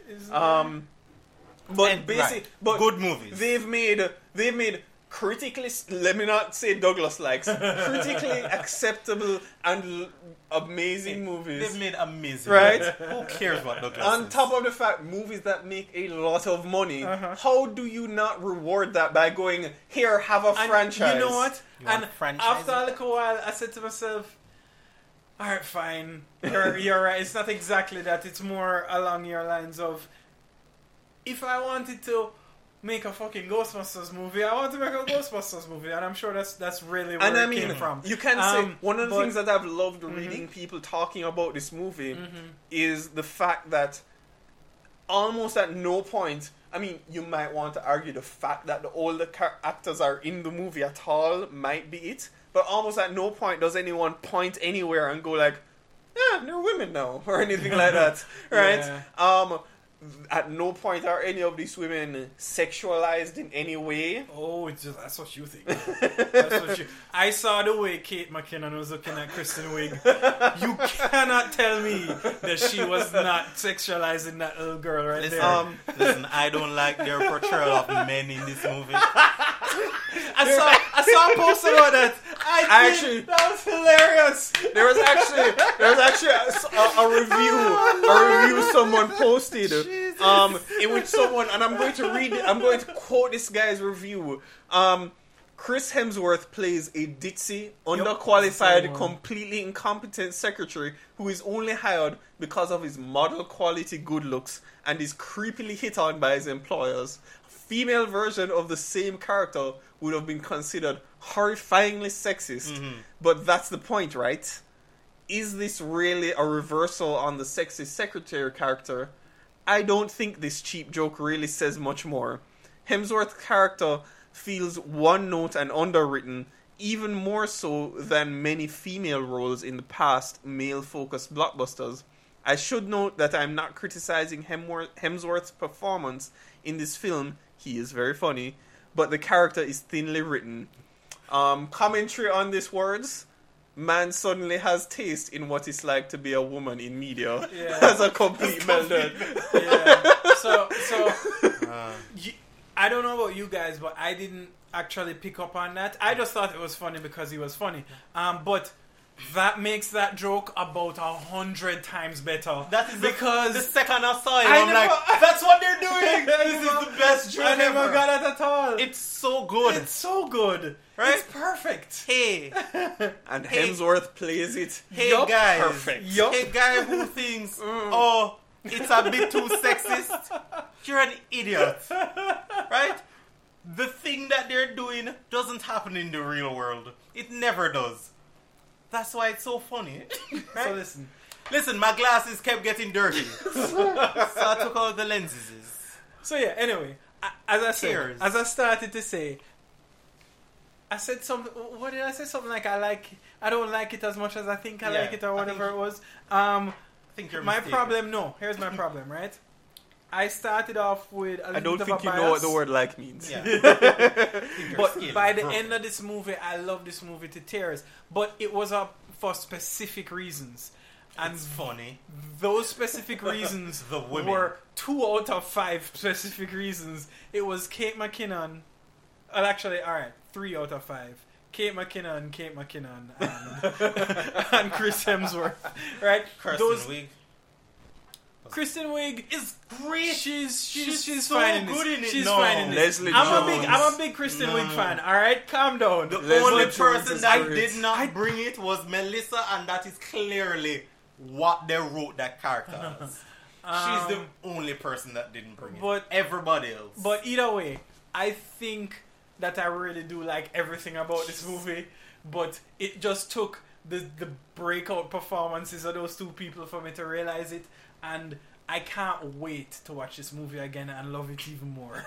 But basically, but good movies. They've made critically, let me not say Douglas likes, critically acceptable and amazing movies. They've made amazing right? movies. Who cares what Douglas On is? top of the fact, movies that make a lot of money, how do you not reward that by going, here, have a franchise? You know what? And franchise after a little while, I said to myself, alright, fine. You're right. It's not exactly that. It's more along your lines of, if I wanted to make a fucking Ghostbusters movie, I want to make a Ghostbusters movie, and I'm sure that's really where it came from. You can say one of the things that I've loved reading people talking about this movie is the fact that almost at no point, I mean, you might want to argue the fact that the older actors are in the movie at all might be it, but almost at no point does anyone point anywhere and go like, yeah, they're women now, or anything like that, right? Yeah. At no point are any of these women sexualized in any way. Oh, it's just, that's what you think. That's what I saw the way Kate McKinnon was looking at Kristen Wiig. You cannot tell me that she was not sexualizing that little girl right there. Listen, I don't like their portrayal of men in this movie. I saw a post about that. That was hilarious. There was actually a review someone posted in which someone, and I'm going to quote this guy's review. Chris Hemsworth plays a ditzy, underqualified, completely incompetent secretary who is only hired because of his model quality good looks and is creepily hit on by his employers. A female version of the same character would have been considered horrifyingly sexist, but that's the point, right? Is this really a reversal on the sexist secretary character? I don't think this cheap joke really says much more. Hemsworth's character feels one note and underwritten, even more so than many female roles in the past male-focused blockbusters. I should note that I'm not criticizing Hemsworth's performance in this film. He is very funny, but the character is thinly written. Commentary on these words: man suddenly has taste in what it's like to be a woman in media. Yeah. As a complete meltdown. Yeah. So I don't know about you guys, but I didn't actually pick up on that. I just thought it was funny because he was funny. But that makes that joke about 100 times better. That is because the second I saw it, I'm like, that's what they're doing. This is the best joke I never ever. got it at all. It's so good. It's so good. Right? It's perfect. Hey. And Hemsworth plays it. Hey, yup, guys. perfect. Hey, guy who thinks, oh, it's a bit too sexist. You're an idiot. Right? The thing that they're doing doesn't happen in the real world. It never does. That's why it's so funny. Right? So listen, my glasses kept getting dirty. So I took out the lenses. So yeah, anyway, as I started to say, I said something. What did I say? Something like I don't like it as much as I think I like it, or whatever it was. I think you're my mistaken. problem. No, here's my problem. Right, I started off with a little I don't bit think of a you bias. know what the word like means. Yeah. But by the end of this movie, I love this movie to tears. But it was for specific reasons. And it's funny. Those specific reasons The women. were 2 out of 5 specific reasons. It was Kate McKinnon. Well, actually, alright, 3 out of 5. Kate McKinnon, and Chris Hemsworth. Right? Kristen Wiig is great. She's so fine in good this. in it. She's No. fine in this. Leslie I'm Jones. a big Kristen Wiig fan. All right, calm down. The Leslie only Jones person is that great. did not bring it was Melissa, and that is clearly what they wrote that character as. She's the only person that didn't bring it. Everybody else. But either way, I think that I really do like everything about this movie. But it just took the breakout performances of those two people for me to realize it. And I can't wait to watch this movie again and love it even more.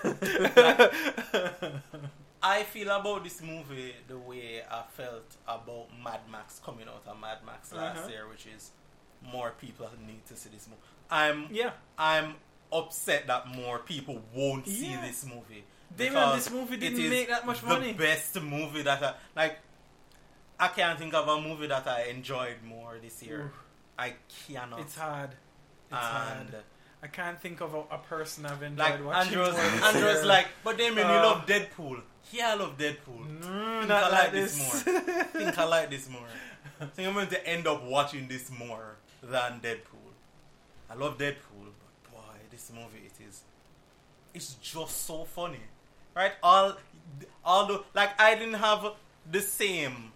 I feel about this movie the way I felt about Mad Max coming out of Mad Max last year, which is more people need to see this movie. I'm upset that more people won't see this movie. Damn, this movie didn't make that much money. The best movie that I can't think of a movie that I enjoyed more this year. Oof. I cannot. It's hard. Hard. I can't think of a person I've enjoyed watching. Andrew's like, but then when you love Deadpool. Yeah, I love Deadpool. I think I like this more. I think I like this more. I think I'm going to end up watching this more than Deadpool. I love Deadpool, but boy, this movie, it's just so funny. Right? Although, like, I didn't have the same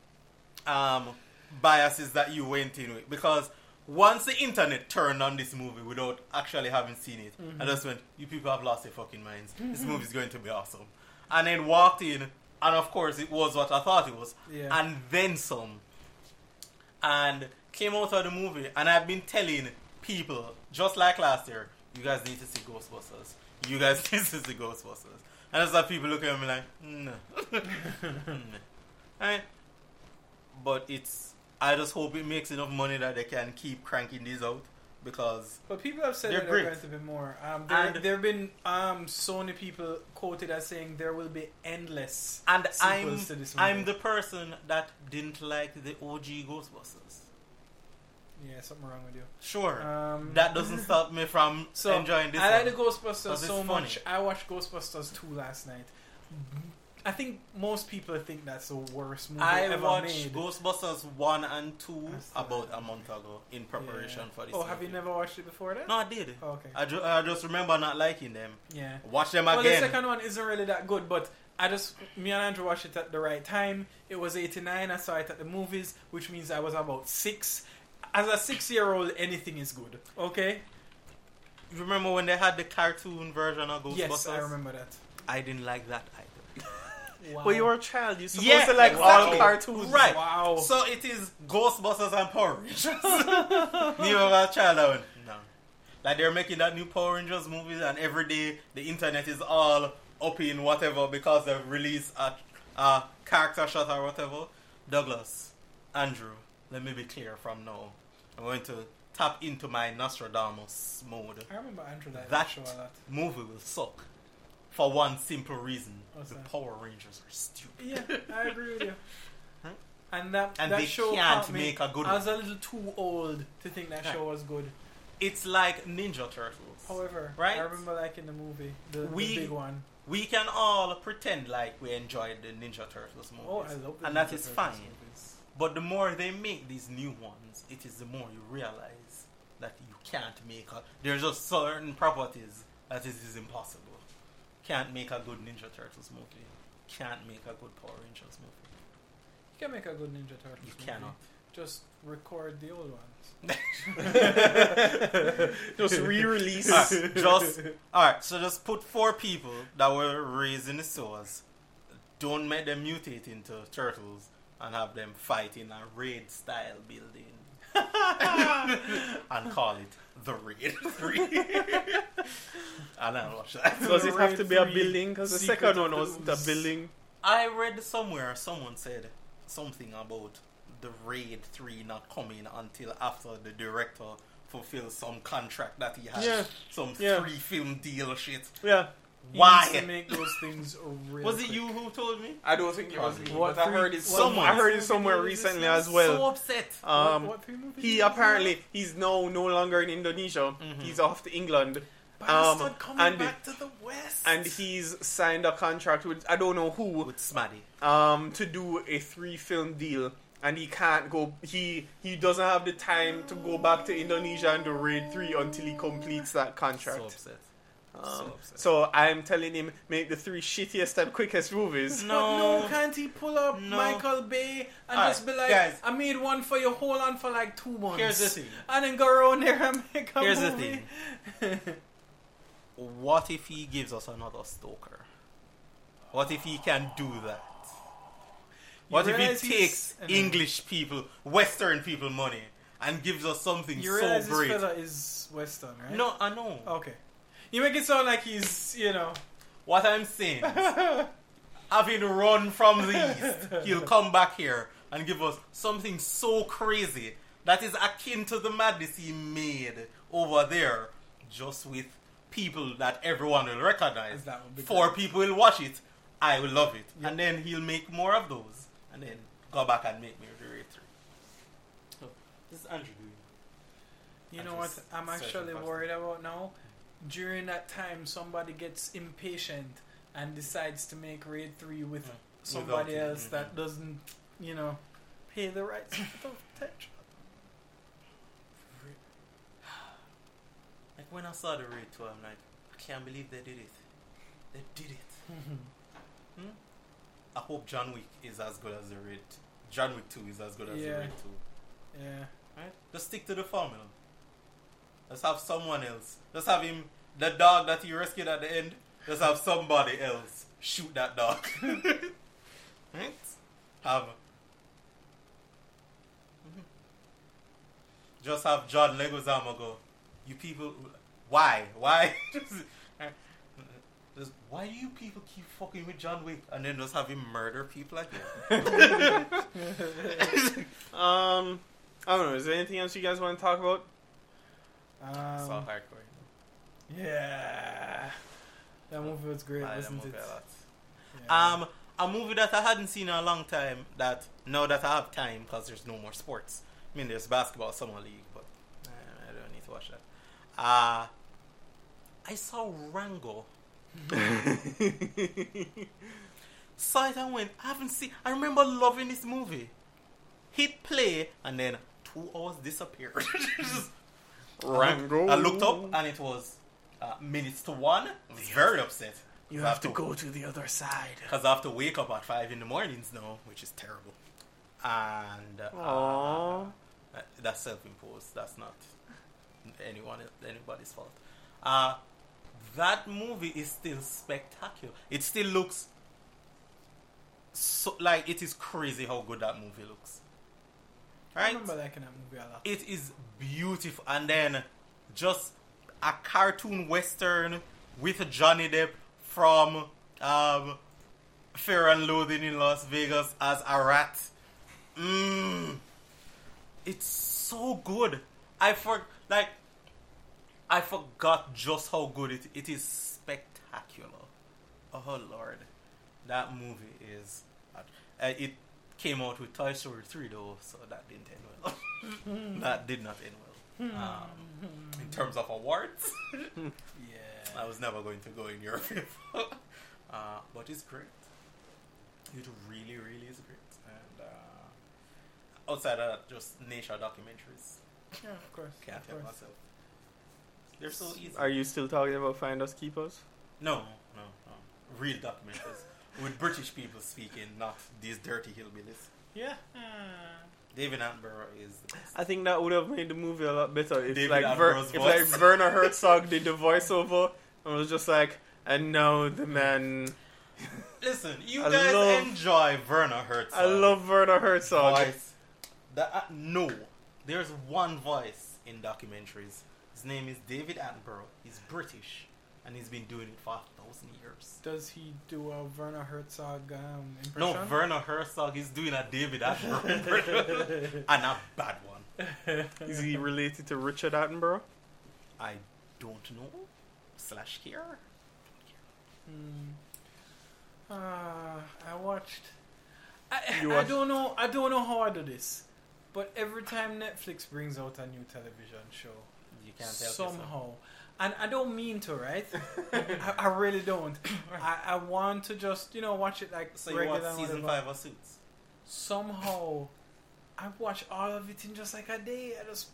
biases that you went in with, because once the internet turned on this movie without actually having seen it, I just went, you people have lost their fucking minds. This movie is going to be awesome. And then walked in, and of course it was what I thought it was, and then some. And came out of the movie, and I've been telling people, just like last year, you guys need to see Ghostbusters. You guys need to see Ghostbusters. And there's like people looking at me like, no. Right? But I just hope it makes enough money that they can keep cranking these out, because but people have said that they're going to be more. There have been so many people quoted as saying there will be endless sequels to this movie. I'm the person that didn't like the OG Ghostbusters. Yeah, something wrong with you. Sure. That doesn't stop me from enjoying this. I like the Ghostbusters so much. I watched Ghostbusters 2 last night. I think most people think that's the worst movie ever made. I watched Ghostbusters 1 and 2 about a month ago in preparation for this. Oh, have you never watched it before then? No, I did. Oh, okay. I just remember not liking them. Yeah. Watch them again. Well, the second one isn't really that good, but me and Andrew watched it at the right time. It was 89. I saw it at the movies, which means I was about 6. As a 6-year-old, anything is good. Okay? You remember when they had the cartoon version of Ghostbusters? Yes, I remember that. I didn't like that either. Wow. Well, you were a child. You're supposed to like all cartoons. Right. Wow. So it is Ghostbusters and Power Rangers. You were a child. I went, no. Like they're making that new Power Rangers movie, and every day the internet is all up in whatever because they've released a character shot or whatever. Douglas, Andrew, let me be clear from now. I'm going to tap into my Nostradamus mode. I remember Andrew that show a lot. Movie will suck. For one simple reason. The Power Rangers are stupid. Yeah, I agree with you. Huh? And that they show can't make a good one. I was a little too old to think that show was good. It's like Ninja Turtles. However, right? I remember liking the movie, the big one. We can all pretend like we enjoyed the Ninja Turtles movies. Oh, I love the and Ninja that is Turtles fine. movies. But the more they make these new ones, it is the more you realize that you can't make there's just certain properties that it is impossible. Can't make a good Ninja Turtles movie. Can't make a good Power Rangers movie. You can make a good Ninja Turtles movie. You cannot. Just record the old ones. Just re-release. Alright, so just put 4 people that were raised in the sewers. Don't make them mutate into turtles and have them fight in a raid style building. And call it The Raid 3. And I'll watch that. Does it have to be a building? Because the second one wasn't a building. I read somewhere someone said something about The Raid 3 not coming until after the director fulfills some contract that he has. Yeah. Some 3-film deal shit. Yeah. Why? To make those things real Was it you who told me? I don't think it was me. But I heard it somewhere recently as well. So upset. What 3 movies? He apparently he's now no longer in Indonesia. Mm-hmm. He's off to England. Coming back to the West. And he's signed a contract with I don't know who with Smaddy to do a 3-film deal. And he can't go. He doesn't have the time to go back to Indonesia and do Raid 3 until he completes that contract. So upset. So I'm telling him make the 3 shittiest and quickest movies. No, can't he pull up Michael Bay and just be like, guys, I made one for you, hold on for like 2 months. Here's the thing. And then go around there and make a movie. Here's the thing. What if he gives us another Stoker? What if he can do that? What if he takes English people, Western people money and gives us something You so realize great. this fella is Western, right? No, I know. Okay. You make it sound like he's, What I'm saying is, having run from the East, he'll come back here and give us something so crazy that is akin to the madness he made over there, just with people that everyone will recognize. That would be Four great. people will watch it, I will love it. Yep. And then he'll make more of those, and then go back and make me the Raid 3. So, this is Andrew doing. You know what I'm actually worried about now? During that time, somebody gets impatient and decides to make Raid 3 with somebody Without it, else that doesn't, pay the right sort of attention. Like when I saw the Raid 2, I'm like, I can't believe they did it. They did it. I hope John Wick is as good as the Raid. John Wick 2 is as good as the Raid 2. Yeah. Right? Just stick to the formula. Let's have someone else. Let's have him, the dog that he rescued at the end, just have somebody else shoot that dog. Right? Just have John Leguizamo go, you people, why? Just, why do you people keep fucking with John Wick? And then just have him murder people again. I don't know. Is there anything else you guys want to talk about? So hardcore. Yeah. That movie was great, wasn't it? Yeah. A movie that I hadn't seen in a long time, that now that I have time, because there's no more sports. I mean, there's basketball summer league, but I don't need to watch that. I saw Rango. Saw it and went, I remember loving this movie. Hit play, and then 2 hours disappeared. Rango. I looked up, and it was minutes to 1. I was very upset. You have to go to the other side. Because I have to wake up at 5 in the mornings now, which is terrible. And that's self-imposed. That's not anybody's fault. That movie is still spectacular. It still looks so like it is crazy how good that movie looks. Right? I remember liking that movie a lot. It is beautiful, and then just a cartoon western with Johnny Depp from Fear and Loathing in Las Vegas as a rat. It's so good. I forgot just how good it is. Spectacular. Oh Lord, that movie is. It came out with Toy Story 3 though, so that didn't end well. That did not end well. In terms of awards, yeah, I was never going to go in your favor. But it's great. It really, really is great. And outside of that, just nature documentaries. Yeah, of course. Can't help myself. They're so easy. Are you still talking about Find Us, Keep Us? No. Real documentaries. With British people speaking, not these dirty hillbillies. Yeah. David Attenborough is the best. I think that would have made the movie a lot better if David like Attenborough's if voice. like Werner Herzog did the voiceover and was just like, and now the man. Listen, you guys enjoy Werner Herzog. I love Werner Herzog. Voice. No, there's one voice in documentaries. His name is David Attenborough. He's British, and he's been doing it for 1,000 years. Does he do a Werner Herzog impression? No, Werner Herzog is doing a David Attenborough impression, and a bad one. Is he related to Richard Attenborough? I don't know. /care. I watched. I don't know. I don't know how I do this, but every time Netflix brings out a new television show, you can't help somehow. And I don't mean to, right? I really don't. I want to just, watch it like so regular. You watch season 5 of Suits? Somehow, I watch all of it in just like a day.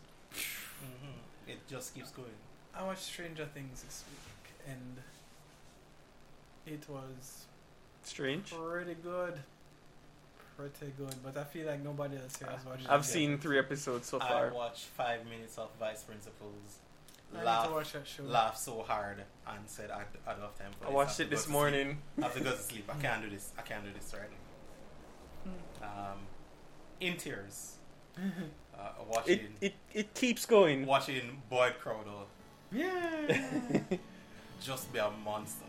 It just keeps going. I watched Stranger Things this week, and it was strange. Pretty good. But I feel like nobody else here has watched it. I've seen 3 episodes so far. I watched 5 minutes of Vice Principals. I need to watch that show. Laughed so hard and said I don't have time for this. I watched it this morning. I have to go to sleep. I can't do this. I can't do this right now. In tears. Watching it keeps going. Watching Boyd Crowder. Yeah. Just be a monster.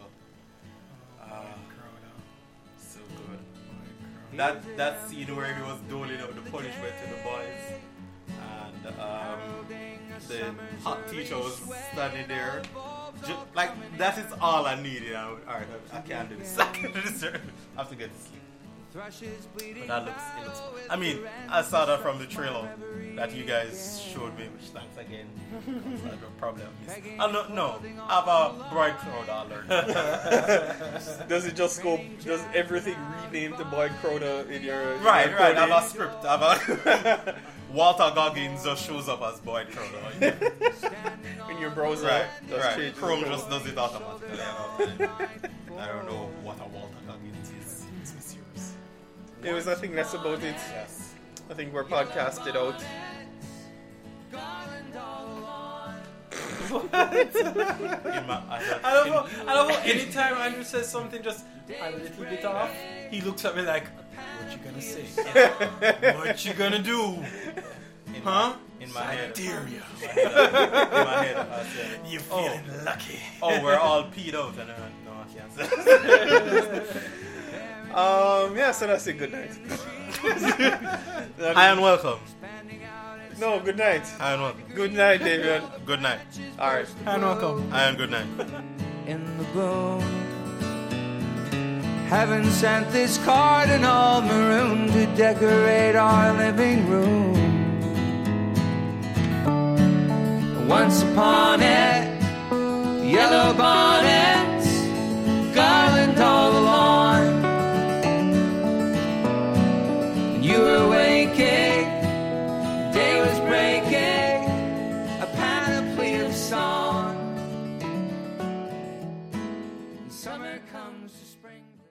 So good. That scene where he was doling out the punishment to the boys, and the hot teacher was standing there. Like, that is all I needed. Alright, I can't do this. I can't do this. I have to get to sleep. But that looks, it looks. I mean, I saw that from the trailer that you guys showed me, which thanks again. No problem. No, I have a Boyd Crowder alert. Does it just go? Does everything rename to Boyd Crowder in your? Right. I have a script. I have a Walter Goggins just shows up as Boyd Crowder in your browser. Right. Chrome just does it automatically. I don't know what a Walter Goggins is. It was nothing less about it. Yes. I think we're podcasted out. I love how anytime Andrew says something just a little bit off, he looks at me like, what you gonna say? What you gonna do? In huh? In my head. I dare you. In my head, I said, you're feeling lucky. Oh, we're all peed out. And no, I can't say. Yeah, so that's it. Good night. And welcome. No, good night. And welcome. Good night, David. Good night. Alright. And welcome. And good night. In the boom. Heaven sent this cardinal maroon to decorate our living room. Once upon it, yellow